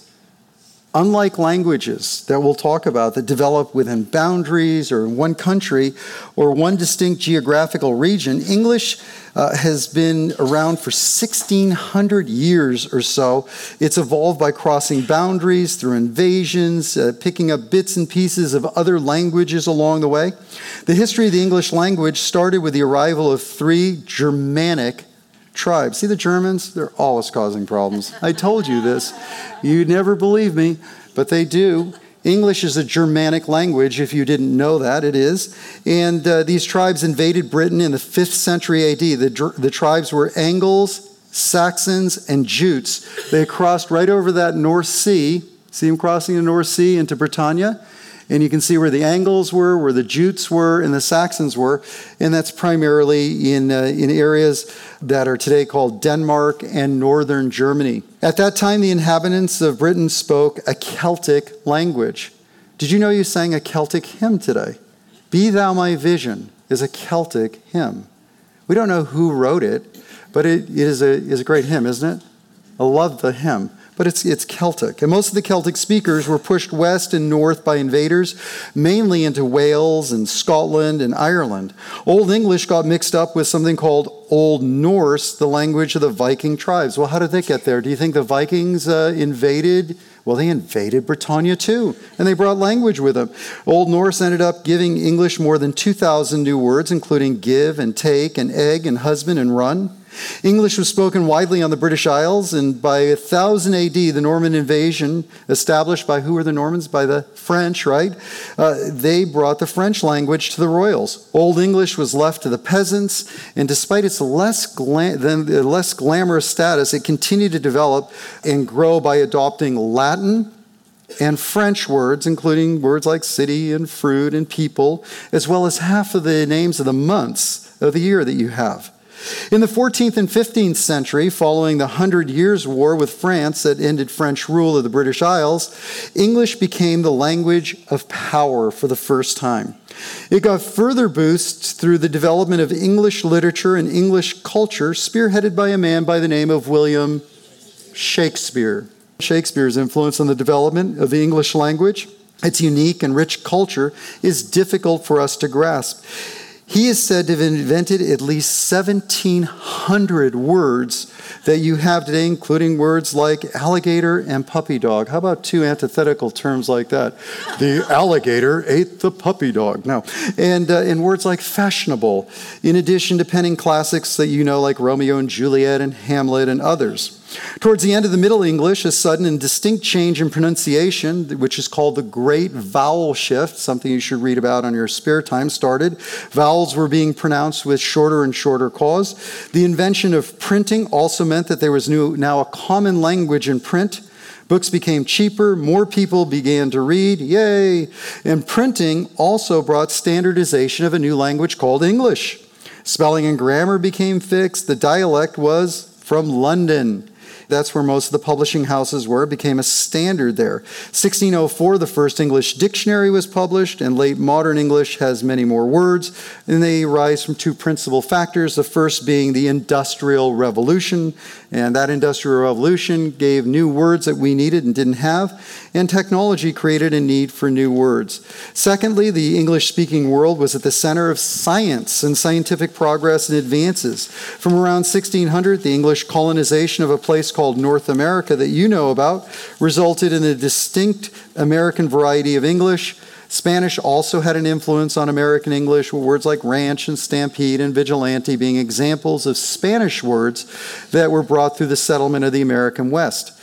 Unlike languages that we'll talk about that develop within boundaries or in one country or one distinct geographical region, English uh, has been around for sixteen hundred years or so. It's evolved by crossing boundaries through invasions, uh, picking up bits and pieces of other languages along the way. The history of the English language started with the arrival of three Germanic tribes. See the Germans? They're always causing problems. I told you this. You'd never believe me, but they do. English is a Germanic language, if you didn't know that, it is. And uh, these tribes invaded Britain in the fifth century A D. The, the tribes were Angles, Saxons, and Jutes. They crossed right over that North Sea. See them crossing the North Sea into Britannia? And you can see where the Angles were, where the Jutes were, and the Saxons were. And that's primarily in, uh, in areas that are today called Denmark and northern Germany. At that time, the inhabitants of Britain spoke a Celtic language. Did you know you sang a Celtic hymn today? Be Thou My Vision is a Celtic hymn. We don't know who wrote it, but it, it is, a, is a great hymn, isn't it? I love the hymn. But it's it's Celtic. And most of the Celtic speakers were pushed west and north by invaders, mainly into Wales and Scotland and Ireland. Old English got mixed up with something called Old Norse, the language of the Viking tribes. Well, how did they get there? Do you think the Vikings uh, invaded? Well, they invaded Britannia too, and they brought language with them. Old Norse ended up giving English more than two thousand new words, including give and take and egg and husband and run. English was spoken widely on the British Isles, and by one thousand A D, the Norman invasion, established by who were the Normans? By the French, right? Uh, they brought the French language to the royals. Old English was left to the peasants, and despite its less, gla- than, uh, less glamorous status, it continued to develop and grow by adopting Latin and French words, including words like city and fruit and people, as well as half of the names of the months of the year that you have. In the fourteenth and fifteenth century, following the Hundred Years' War with France that ended French rule of the British Isles, English became the language of power for the first time. It got further boosts through the development of English literature and English culture, spearheaded by a man by the name of William Shakespeare. Shakespeare's influence on the development of the English language, its unique and rich culture, is difficult for us to grasp. He is said to have invented at least seventeen hundred words that you have today, including words like alligator and puppy dog. How about two antithetical terms like that? The alligator ate the puppy dog. No. And, uh, and words like fashionable, in addition to penning classics that you know like Romeo and Juliet and Hamlet and others. Towards the end of the Middle English, a sudden and distinct change in pronunciation, which is called the Great Vowel Shift, something you should read about on your spare time, started. Vowels were being pronounced with shorter and shorter caws. The invention of printing also meant that there was new, now a common language in print. Books became cheaper, more people began to read, yay! And printing also brought standardization of a new language called English. Spelling and grammar became fixed. The dialect was from London. That's where most of the publishing houses were. It became a standard there. sixteen oh four, the first English dictionary was published, and late modern English has many more words, and they arise from two principal factors, the first being the Industrial Revolution, and that Industrial Revolution gave new words that we needed and didn't have, and technology created a need for new words. Secondly, the English-speaking world was at the center of science and scientific progress and advances. From around sixteen hundred, the English colonization of a place called North America that you know about resulted in a distinct American variety of English. Spanish also had an influence on American English, with words like ranch and stampede and vigilante being examples of Spanish words that were brought through the settlement of the American West.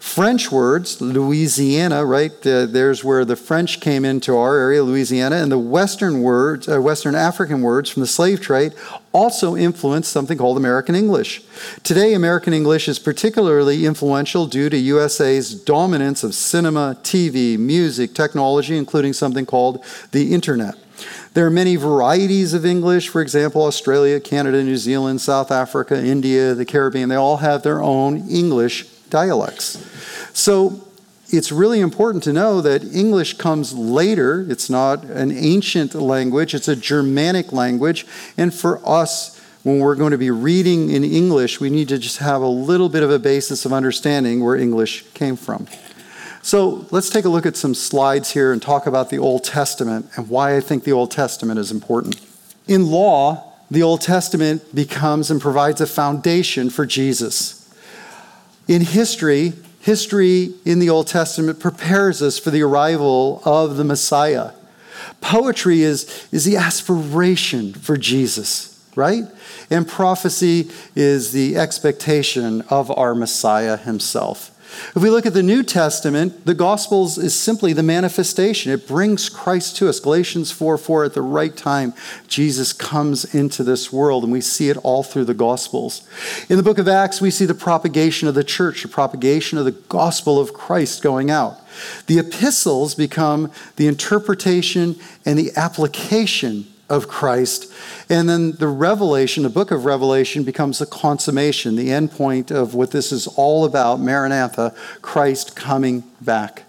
French words, Louisiana, right? Uh, there's where the French came into our area, Louisiana, and the Western words, uh, Western African words from the slave trade also influenced something called American English. Today, American English is particularly influential due to U S A's dominance of cinema, T V, music, technology, including something called the internet. There are many varieties of English. For example, Australia, Canada, New Zealand, South Africa, India, the Caribbean, they all have their own English dialects. So it's really important to know that English comes later. It's not an ancient language. It's a Germanic language. And for us, when we're going to be reading in English, we need to just have a little bit of a basis of understanding where English came from. So let's take a look at some slides here and talk about the Old Testament and why I think the Old Testament is important. In law, the Old Testament becomes and provides a foundation for Jesus. In history, history in the Old Testament prepares us for the arrival of the Messiah. Poetry is, is the aspiration for Jesus, right? And prophecy is the expectation of our Messiah himself. If we look at the New Testament, the Gospels is simply the manifestation. It brings Christ to us. Galatians four four, at the right time, Jesus comes into this world, and we see it all through the Gospels. In the book of Acts, we see the propagation of the church, the propagation of the gospel of Christ going out. The epistles become the interpretation and the application of Christ. And then the Revelation, the book of Revelation, becomes the consummation, the end point of what this is all about, Maranatha, Christ coming back.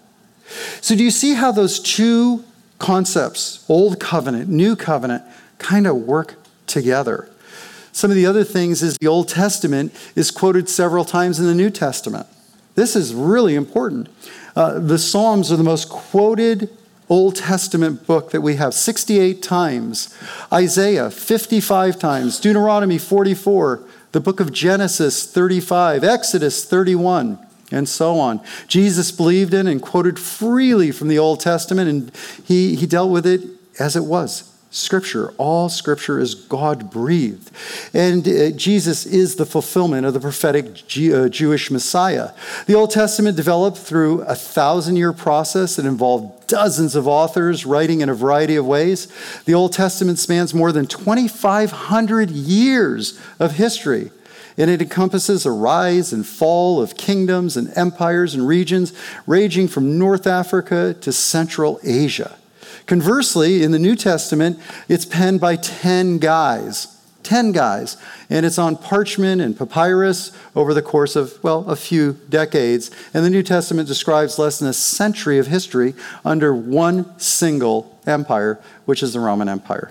So do you see how those two concepts, Old Covenant, New Covenant, kind of work together? Some of the other things is the Old Testament is quoted several times in the New Testament. This is really important. Uh, the Psalms are the most quoted Old Testament book that we have, sixty-eight times. Isaiah, fifty-five times. Deuteronomy, forty-four. The book of Genesis, thirty-five. Exodus, thirty-one. And so on. Jesus believed in and quoted freely from the Old Testament, and he, he dealt with it as it was. Scripture. All Scripture is God-breathed. And uh, Jesus is the fulfillment of the prophetic G- uh, Jewish Messiah. The Old Testament developed through a thousand-year process that involved dozens of authors writing in a variety of ways. The Old Testament spans more than twenty-five hundred years of history. And it encompasses a rise and fall of kingdoms and empires and regions ranging from North Africa to Central Asia. Conversely, in the New Testament, it's penned by ten guys. Ten guys. And it's on parchment and papyrus over the course of, well, a few decades. And the New Testament describes less than a century of history under one single empire, which is the Roman Empire.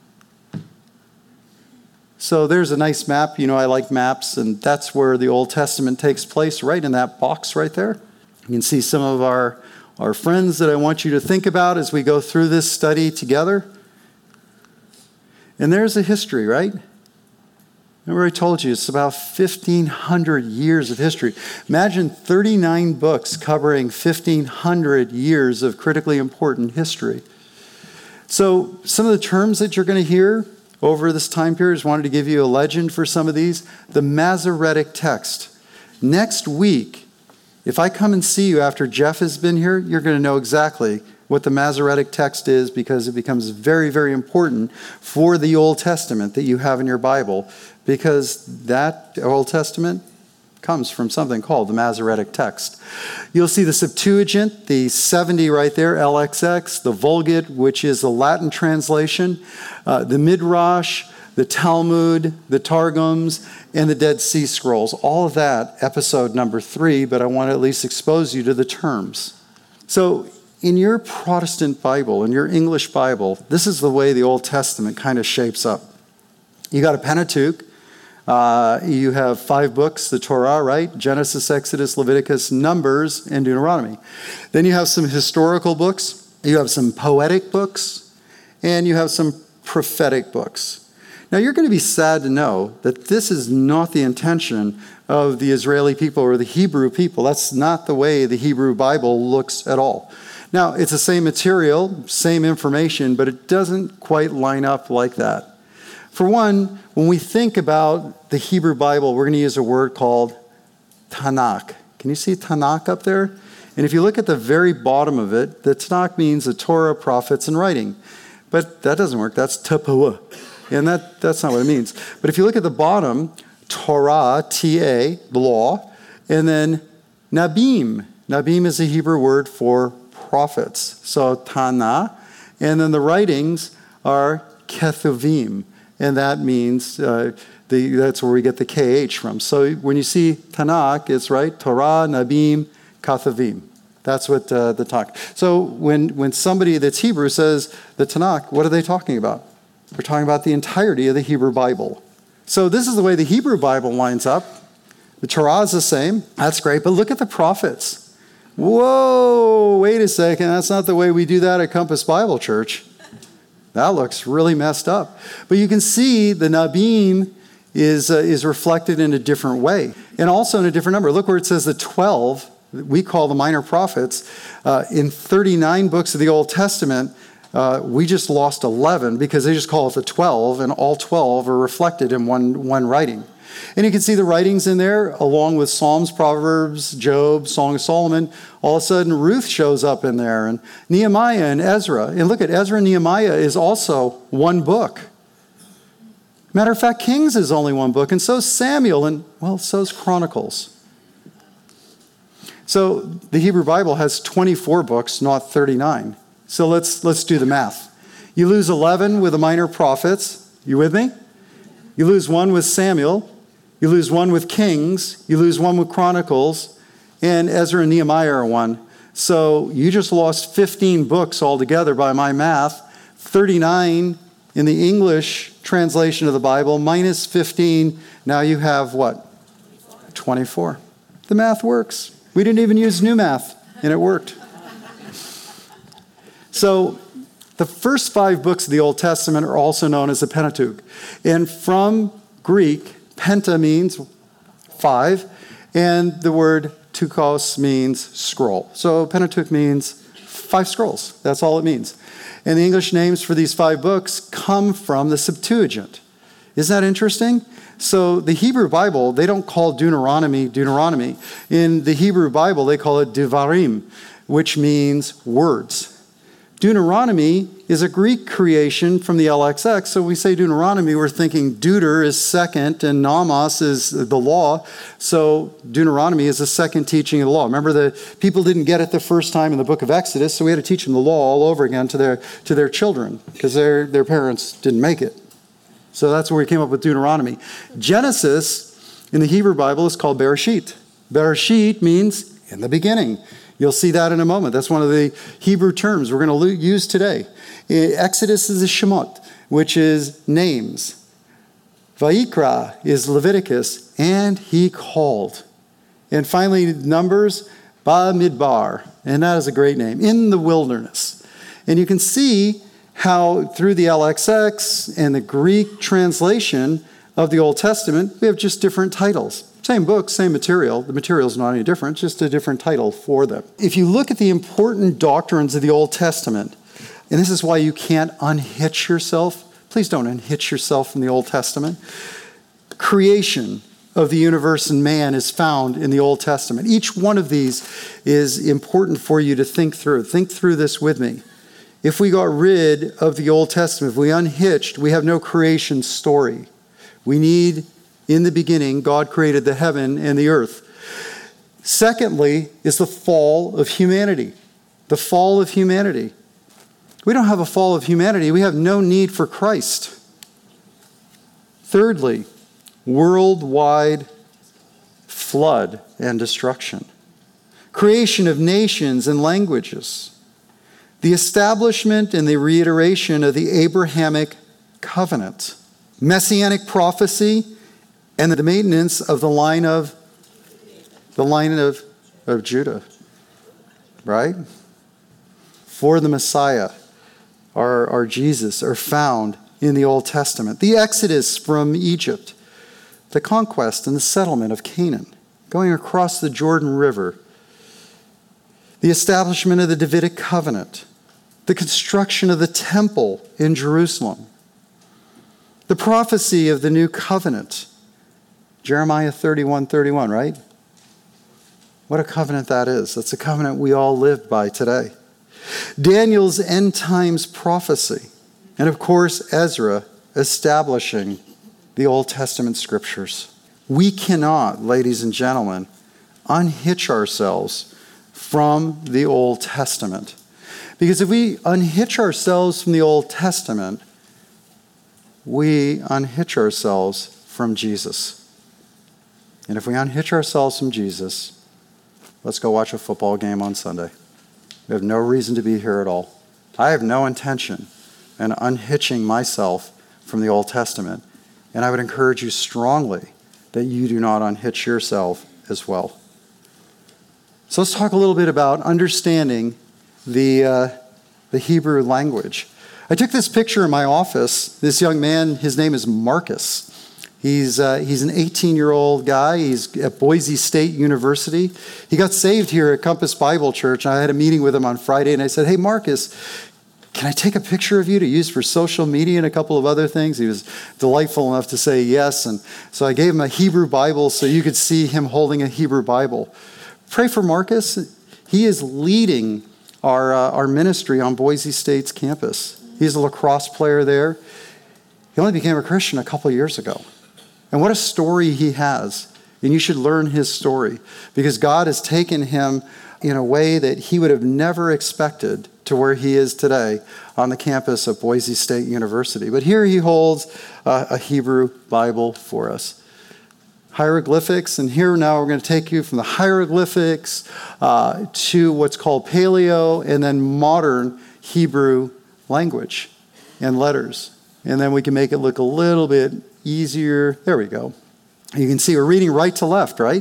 So there's a nice map. You know, I like maps, and that's where the Old Testament takes place, right in that box right there. You can see some of our Our friends that I want you to think about as we go through this study together. And there's a history, right? Remember I told you it's about fifteen hundred years of history. Imagine thirty-nine books covering fifteen hundred years of critically important history. So some of the terms that you're going to hear over this time period, I just wanted to give you a legend for some of these. The Masoretic text. Next week, if I come and see you after Jeff has been here, you're going to know exactly what the Masoretic text is, because it becomes very, very important for the Old Testament that you have in your Bible, because that Old Testament comes from something called the Masoretic text. You'll see the Septuagint, the seventy right there, L X X, the Vulgate, which is the Latin translation, uh, the Midrash, the Talmud, the Targums, and the Dead Sea Scrolls. All of that, episode number three, but I want to at least expose you to the terms. So in your Protestant Bible, in your English Bible, this is the way the Old Testament kind of shapes up. You got a Pentateuch. Uh, you have five books, the Torah, right? Genesis, Exodus, Leviticus, Numbers, and Deuteronomy. Then you have some historical books. You have some poetic books. And you have some prophetic books. Now, you're going to be sad to know that this is not the intention of the Israeli people or the Hebrew people. That's not the way the Hebrew Bible looks at all. Now, it's the same material, same information, but it doesn't quite line up like that. For one, when we think about the Hebrew Bible, we're going to use a word called Tanakh. Can you see Tanakh up there? And if you look at the very bottom of it, the Tanakh means the Torah, prophets, and writing. But that doesn't work. That's Tepuah. And that, that's not what it means. But if you look at the bottom, Torah, T A, the law, and then Nabim. Nabim is a Hebrew word for prophets. So Tana. And then the writings are Ketuvim. And that means, uh, the, that's where we get the K H from. So when you see Tanakh, it's right, Torah, Nabim, Ketuvim. That's what uh, the Tanakh. So when, when somebody that's Hebrew says the Tanakh, what are they talking about? They're talking about the entirety of the Hebrew Bible. So this is the way the Hebrew Bible lines up. The Torah is the same. That's great. But look at the prophets. Whoa, wait a second. That's not the way we do that at Compass Bible Church. That looks really messed up. But you can see the Nabim is, uh, is reflected in a different way. And also in a different number. Look where it says the twelve, we call the minor prophets. Uh, in thirty-nine books of the Old Testament, uh, we just lost eleven because they just call it the twelve, and all twelve are reflected in one, one writing. And you can see the writings in there, along with Psalms, Proverbs, Job, Song of Solomon. All of a sudden, Ruth shows up in there, and Nehemiah and Ezra. And look at Ezra and Nehemiah is also one book. Matter of fact, Kings is only one book, and so's Samuel, and, well, so's Chronicles. So the Hebrew Bible has twenty-four books, not thirty-nine. So let's let's do the math. You lose eleven with the minor prophets. You with me? You lose one with Samuel. You lose one with Kings. You lose one with Chronicles. And Ezra and Nehemiah are one. So you just lost fifteen books altogether by my math. thirty-nine in the English translation of the Bible, minus fifteen. Now you have what? twenty-four. The math works. We didn't even use new math, and it worked. So the first five books of the Old Testament are also known as the Pentateuch. And from Greek, penta means five, and the word tukos means scroll. So Pentateuch means five scrolls. That's all it means. And the English names for these five books come from the Septuagint. Isn't that interesting? So the Hebrew Bible, they don't call Deuteronomy Deuteronomy. In the Hebrew Bible, they call it Devarim, which means words. Deuteronomy is a Greek creation from the L X X. So we say Deuteronomy, we're thinking Deuter is second and Nomos is the law. So Deuteronomy is the second teaching of the law. Remember, the people didn't get it the first time in the book of Exodus, so we had to teach them the law all over again to their to their children because their, their parents didn't make it. So that's where we came up with Deuteronomy. Genesis in the Hebrew Bible is called Bereshit. Bereshit means in the beginning. You'll see that in a moment. That's one of the Hebrew terms we're going to use today. Exodus is a Shemot, which is names. Vayikra is Leviticus, and he called. And finally, Numbers, Bamidbar, and that is a great name, in the wilderness. And you can see how through the L X X and the Greek translation of the Old Testament, we have just different titles. Same book, same material. The material is not any different, just a different title for them. If you look at the important doctrines of the Old Testament, and this is why you can't unhitch yourself. Please don't unhitch yourself from the Old Testament. Creation of the universe and man is found in the Old Testament. Each one of these is important for you to think through. Think through this with me. If we got rid of the Old Testament, if we unhitched, we have no creation story. We need, in the beginning, God created the heaven and the earth. Secondly is the fall of humanity. The fall of humanity. We don't have a fall of humanity. We have no need for Christ. Thirdly, worldwide flood and destruction. Creation of nations and languages. The establishment and the reiteration of the Abrahamic covenant. Messianic prophecy and the maintenance of the line of the line of, of Judah. Right? For the Messiah, our, our Jesus, are found in the Old Testament. The Exodus from Egypt. The conquest and the settlement of Canaan. Going across the Jordan River. The establishment of the Davidic covenant. The construction of the temple in Jerusalem. The prophecy of the new covenant. Jeremiah thirty-one thirty-one, right? What a covenant that is. That's a covenant we all live by today. Daniel's end times prophecy. And of course, Ezra establishing the Old Testament scriptures. We cannot, ladies and gentlemen, unhitch ourselves from the Old Testament. Because if we unhitch ourselves from the Old Testament, we unhitch ourselves from Jesus. And if we unhitch ourselves from Jesus, let's go watch a football game on Sunday. We have no reason to be here at all. I have no intention in unhitching myself from the Old Testament. And I would encourage you strongly that you do not unhitch yourself as well. So let's talk a little bit about understanding the, uh, the Hebrew language. I took this picture in my office. This young man, his name is Marcus. He's, uh, he's an eighteen-year-old guy. He's at Boise State University. He got saved here at Compass Bible Church. I had a meeting with him on Friday, and I said, "Hey, Marcus, can I take a picture of you to use for social media and a couple of other things?" He was delightful enough to say yes. And so I gave him a Hebrew Bible so you could see him holding a Hebrew Bible. Pray for Marcus. He is leading our, uh, our ministry on Boise State's campus. He's a lacrosse player there. He only became a Christian a couple of years ago. And what a story he has. And you should learn his story because God has taken him in a way that he would have never expected to where he is today on the campus of Boise State University. But here he holds uh, a Hebrew Bible for us. Hieroglyphics, and here now we're going to take you from the hieroglyphics uh, to what's called Paleo and then modern Hebrew language and letters. And then we can make it look a little bit easier. There we go. You can see we're reading right to left, right?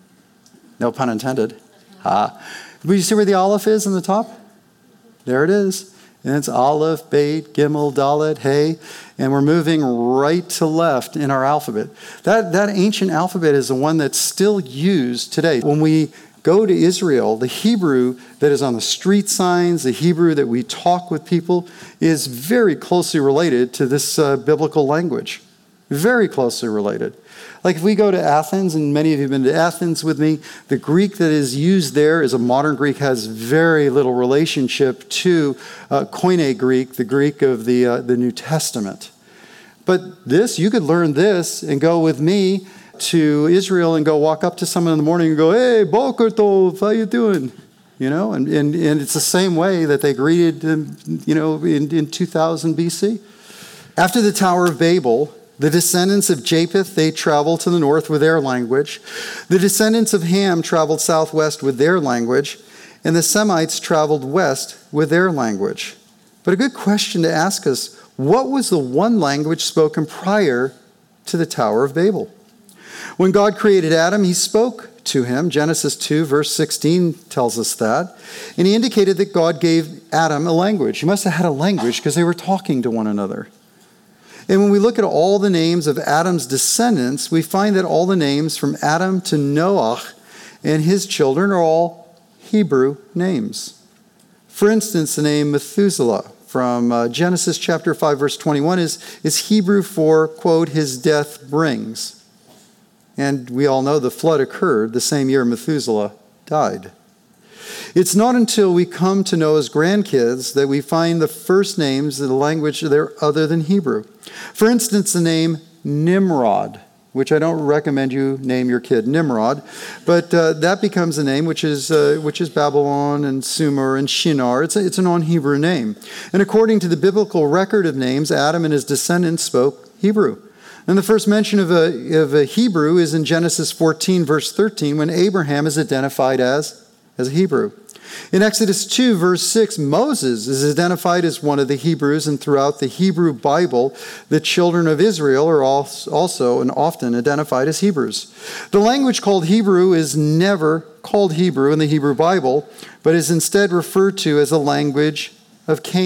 No pun intended. Ah. But you see where the aleph is in the top? There it is. And it's aleph, beit, gimel, dalet, hey. And we're moving right to left in our alphabet. That, that ancient alphabet is the one that's still used today. When we go to Israel, the Hebrew that is on the street signs, the Hebrew that we talk with people, is very closely related to this uh, biblical language. Very closely related. Like if we go to Athens, and many of you have been to Athens with me, the Greek that is used there is a modern Greek, has very little relationship to uh, Koine Greek, the Greek of the, uh, the New Testament. But this, you could learn this and go with me to Israel and go walk up to someone in the morning and go, "Hey, Boker Tov, how you doing?" You know, and, and, and it's the same way that they greeted them, you know, in, in two thousand B C. After the Tower of Babel, the descendants of Japheth, they traveled to the north with their language. The descendants of Ham traveled southwest with their language. And the Semites traveled west with their language. But a good question to ask us, what was the one language spoken prior to the Tower of Babel? When God created Adam, he spoke to him. Genesis two, verse sixteen tells us that. And he indicated that God gave Adam a language. He must have had a language because they were talking to one another. And when we look at all the names of Adam's descendants, we find that all the names from Adam to Noah and his children are all Hebrew names. For instance, the name Methuselah from uh, Genesis chapter five, verse twenty-one is, is Hebrew for, quote, his death brings. And we all know the flood occurred the same year Methuselah died. It's not until we come to Noah's grandkids that we find the first names in the language that are other than Hebrew. For instance, the name Nimrod, which I don't recommend you name your kid Nimrod, but uh, that becomes a name which is uh, which is Babylon and Sumer and Shinar. It's a, it's a non-Hebrew name. And according to the biblical record of names, Adam and his descendants spoke Hebrew. And the first mention of a, of a Hebrew is in Genesis fourteen, verse thirteen, when Abraham is identified as, as a Hebrew. In Exodus two, verse six, Moses is identified as one of the Hebrews, and throughout the Hebrew Bible, the children of Israel are also and often identified as Hebrews. The language called Hebrew is never called Hebrew in the Hebrew Bible, but is instead referred to as a language of Canaan.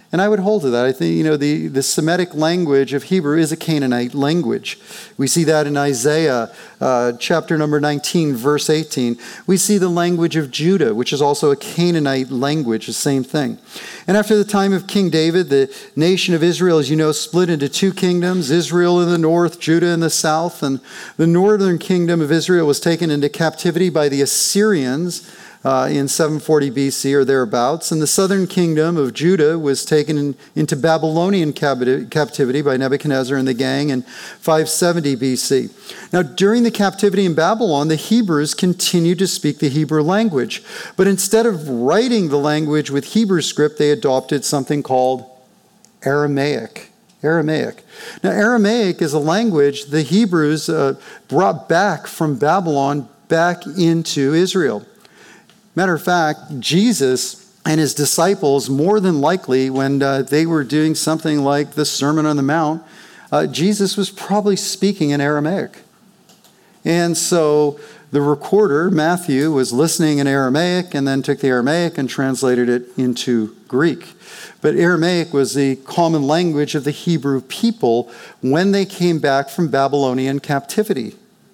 And I would hold to that. I think, you know, the, the Semitic language of Hebrew is a Canaanite language. We see that in Isaiah uh, chapter number nineteen, verse eighteen. We see the language of Judah, which is also a Canaanite language, the same thing. And after the time of King David, the nation of Israel, as you know, split into two kingdoms, Israel in the north, Judah in the south. And the northern kingdom of Israel was taken into captivity by the Assyrians Uh, in seven forty B C or thereabouts, and the southern kingdom of Judah was taken in, into Babylonian captivity by Nebuchadnezzar and the gang in five seventy B C. Now, during the captivity in Babylon, the Hebrews continued to speak the Hebrew language, but instead of writing the language with Hebrew script, they adopted something called Aramaic. Aramaic. Now, Aramaic is a language the Hebrews uh, brought back from Babylon back into Israel. Matter of fact, Jesus and his disciples, more than likely, when uh, they were doing something like the Sermon on the Mount, uh, Jesus was probably speaking in Aramaic. And so the recorder, Matthew, was listening in Aramaic and then took the Aramaic and translated it into Greek. But Aramaic was the common language of the Hebrew people when they came back from Babylonian captivity.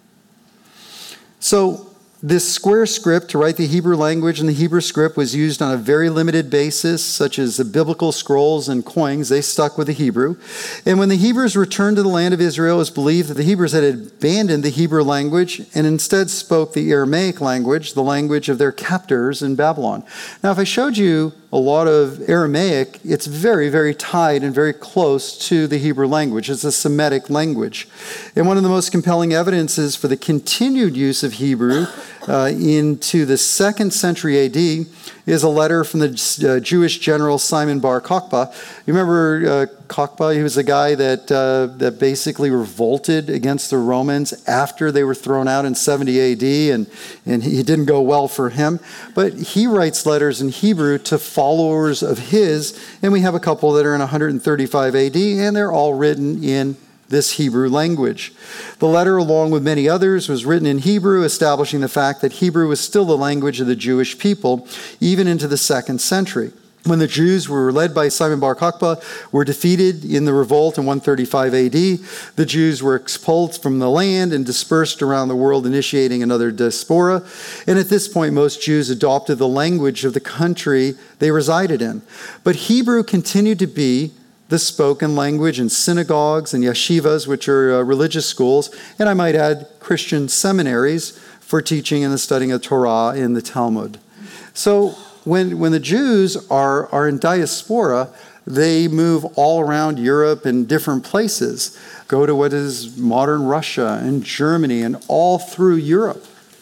So this square script to write the Hebrew language and the Hebrew script was used on a very limited basis, such as the biblical scrolls and coins. They stuck with the Hebrew. And when the Hebrews returned to the land of Israel, it was believed that the Hebrews had abandoned the Hebrew language and instead spoke the Aramaic language, the language of their captors in Babylon. Now, if I showed you a lot of Aramaic, it's very, very tied and very close to the Hebrew language. It's a Semitic language. And one of the most compelling evidences for the continued use of Hebrew uh, into the second century A D is a letter from the uh, Jewish general Simon bar Kokhba. You remember uh, Kokhba? He was a guy that uh, that basically revolted against the Romans after they were thrown out in seventy A D, and, and he didn't go well for him. But he writes letters in Hebrew to followers of his, and we have a couple that are in one thirty-five A D, and they're all written in this Hebrew language. The letter, along with many others, was written in Hebrew, establishing the fact that Hebrew was still the language of the Jewish people, even into the second century. When the Jews were led by Simon bar Kokhba, were defeated in the revolt in one thirty-five A D, the Jews were expelled from the land and dispersed around the world, initiating another diaspora. And at this point, most Jews adopted the language of the country they resided in. But Hebrew continued to be the spoken language in synagogues and yeshivas, which are uh, religious schools, and I might add Christian seminaries for teaching and the studying of Torah in the Talmud. So when when the Jews are, are in diaspora, they move all around Europe and different places, go to what is modern Russia and Germany and all through Europe.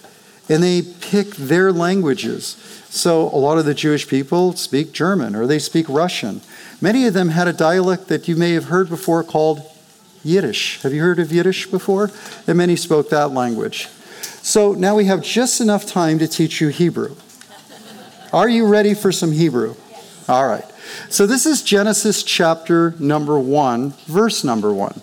And they pick their languages. So a lot of the Jewish people speak German or they speak Russian. Many of them had a dialect that you may have heard before called Yiddish. Have you heard of Yiddish before? And many spoke that language. So now we have just enough time to teach you Hebrew. Are you ready for some Hebrew? Yes. All right. So this is Genesis chapter number one, verse number one.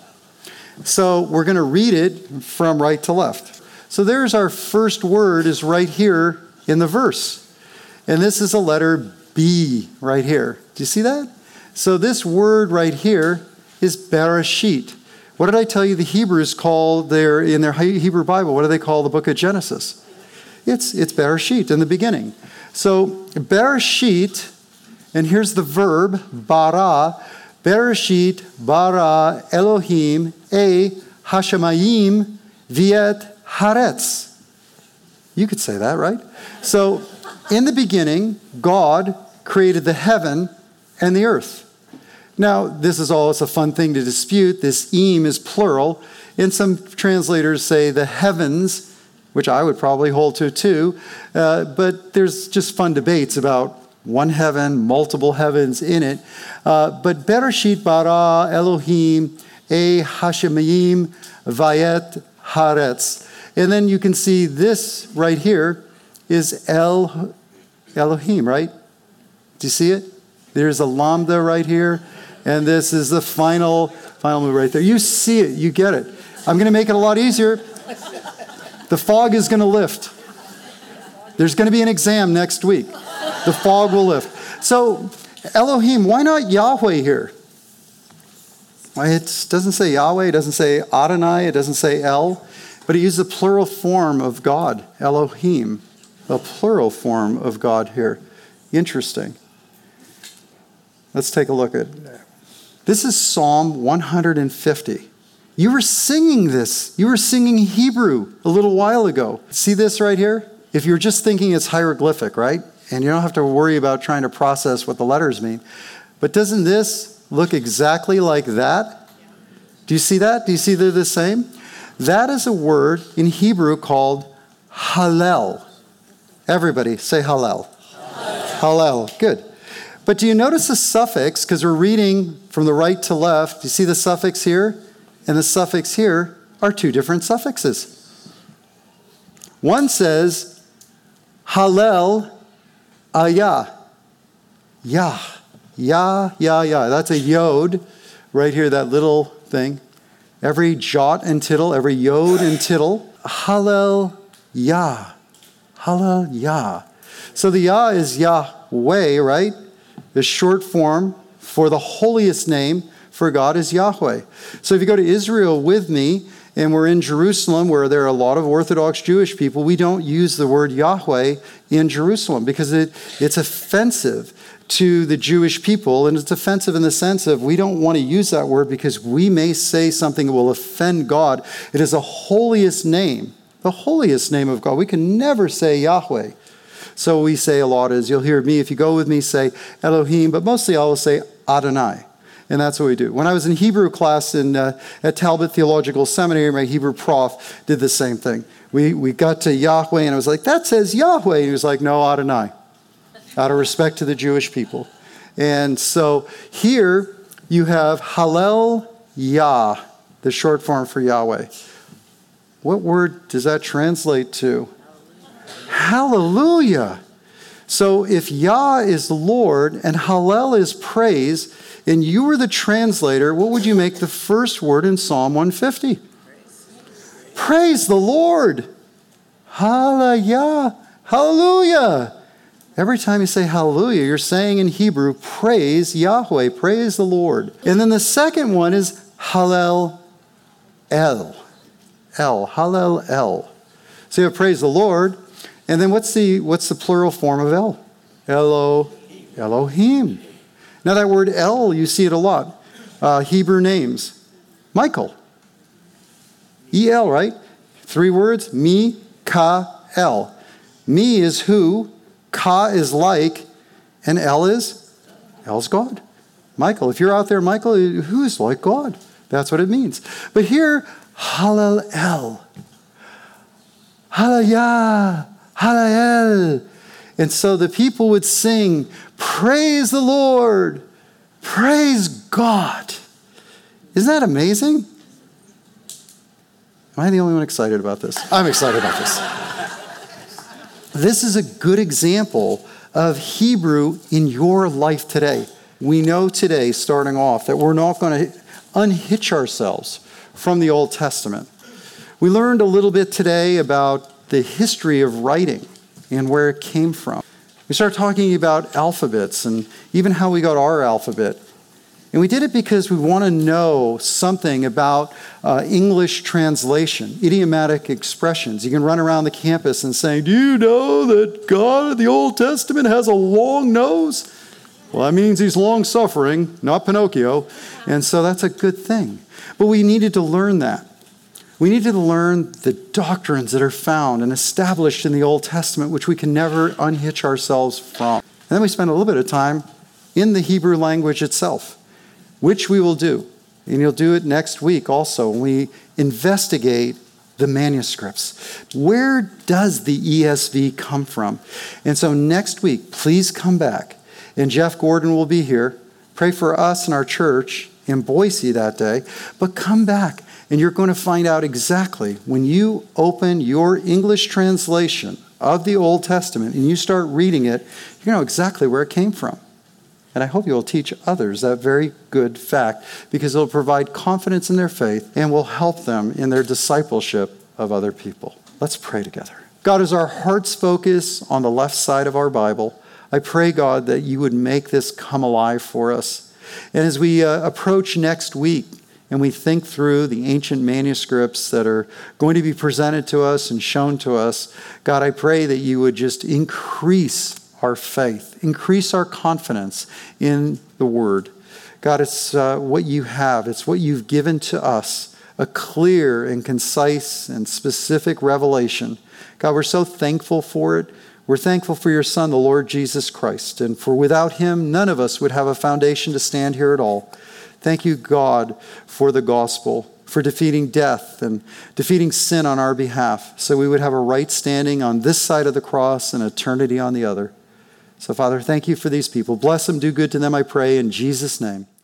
So we're going to read it from right to left. So there's our first word is right here in the verse. And this is a letter B right here. Do you see that? So this word right here is Bereshit. What did I tell you the Hebrews call their, in their Hebrew Bible, what do they call the book of Genesis? It's, it's Bereshit in the beginning. So Bereshit, and here's the verb, bara, Bereshit bara Elohim e hashamayim viet haaretz. You could say that, right? So in the beginning, God created the heaven and the earth. Now, this is always a fun thing to dispute. This im is plural, and some translators say the heavens, which I would probably hold to too, uh, but there's just fun debates about one heaven, multiple heavens in it. Uh, but Bereshit bara Elohim e hashemayim vayet haaretz. And then you can see this right here is El Elohim, right? Do you see it? There's a lambda right here. And this is the final, final move right there. You see it. You get it. I'm going to make it a lot easier. The fog is going to lift. There's going to be an exam next week. The fog will lift. So Elohim, why not Yahweh here? It doesn't say Yahweh, it doesn't say Adonai, it doesn't say El, but it uses a plural form of God, Elohim, a plural form of God here. Interesting. Let's take a look at it. This is Psalm one hundred fifty. You were singing this. You were singing Hebrew a little while ago. See this right here? If you're just thinking it's hieroglyphic, right? And you don't have to worry about trying to process what the letters mean. But doesn't this look exactly like that? Do you see that? Do you see they're the same? That is a word in Hebrew called Hallel. Everybody say Hallel. Hallel. Hallel. Good. But do you notice the suffix? Because we're reading from the right to left. Do you see the suffix here? And the suffix here are two different suffixes. One says Hallel Ayah. Yah. Yah, Yah, Yah. That's a yod right here, that little thing. Every jot and tittle, every yod and tittle. Hallel Yah. Hallel Yah. So the Yah is Yahweh, right? The short form for the holiest name for God is Yahweh. So if you go to Israel with me, and we're in Jerusalem where there are a lot of Orthodox Jewish people, we don't use the word Yahweh in Jerusalem because it, it's offensive to the Jewish people, and it's offensive in the sense of we don't want to use that word because we may say something that will offend God. It is the holiest name, the holiest name of God. We can never say Yahweh. So we say a lot is, you'll hear me, if you go with me, say Elohim, but mostly I will say Adonai. And that's what we do. When I was in Hebrew class in, uh, at Talbot Theological Seminary, my Hebrew prof did the same thing. We we got to Yahweh, and I was like, that says Yahweh. And he was like, no, Adonai, out of respect to the Jewish people. And so here you have Hallel Yah, the short form for Yahweh. What word does that translate to? Hallelujah. Hallelujah. So if Yah is Lord and Hallel is praise, and you were the translator, what would you make the first word in Psalm one fifty? Praise, praise the Lord. Hallelujah. Hallelujah. Every time you say hallelujah, you're saying in Hebrew, praise Yahweh, praise the Lord. And then the second one is Hallel El. El. Hallel El. So you have praise the Lord. And then what's the what's the plural form of El? Elo, Elohim. Now that word El, you see it a lot. Uh, Hebrew names. Michael. E L, right? Three words. Mi, Ka, El. Mi is who, Ka is like, and El is? El's God. Michael. If you're out there, Michael, who's like God? That's what it means. But here, Hallel El. Hallelujah. Hallel. And so the people would sing, praise the Lord, praise God. Isn't that amazing? Am I the only one excited about this? I'm excited about this. This is a good example of Hebrew in your life today. We know today, starting off, that we're not going to unhitch ourselves from the Old Testament. We learned a little bit today about the history of writing and where it came from. We started talking about alphabets and even how we got our alphabet. And we did it because we want to know something about uh, English translation, idiomatic expressions. You can run around the campus and say, do you know that God of the Old Testament has a long nose? Well, that means he's long-suffering, not Pinocchio. And so that's a good thing. But we needed to learn that. We needed to learn the doctrines that are found and established in the Old Testament, which we can never unhitch ourselves from. And then we spent a little bit of time in the Hebrew language itself, which we will do. And you'll do it next week also when we investigate the manuscripts. Where does the E S V come from? And so next week, please come back. And Jeff Gordon will be here. Pray for us and our church in Boise that day. But come back. And you're going to find out exactly when you open your English translation of the Old Testament and you start reading it, you know exactly where it came from. And I hope you will teach others that very good fact because it will provide confidence in their faith and will help them in their discipleship of other people. Let's pray together. God, as our hearts focus on the left side of our Bible, I pray, God, that you would make this come alive for us. And as we uh, approach next week and we think through the ancient manuscripts that are going to be presented to us and shown to us, God, I pray that you would just increase our faith, increase our confidence in the Word. God, it's uh, what you have. It's what you've given to us, a clear and concise and specific revelation. God, we're so thankful for it. We're thankful for your Son, the Lord Jesus Christ. And for without him, none of us would have a foundation to stand here at all. Thank you, God, for the gospel, for defeating death and defeating sin on our behalf, so we would have a right standing on this side of the cross and eternity on the other. So, Father, thank you for these people. Bless them, do good to them, I pray, in Jesus' name.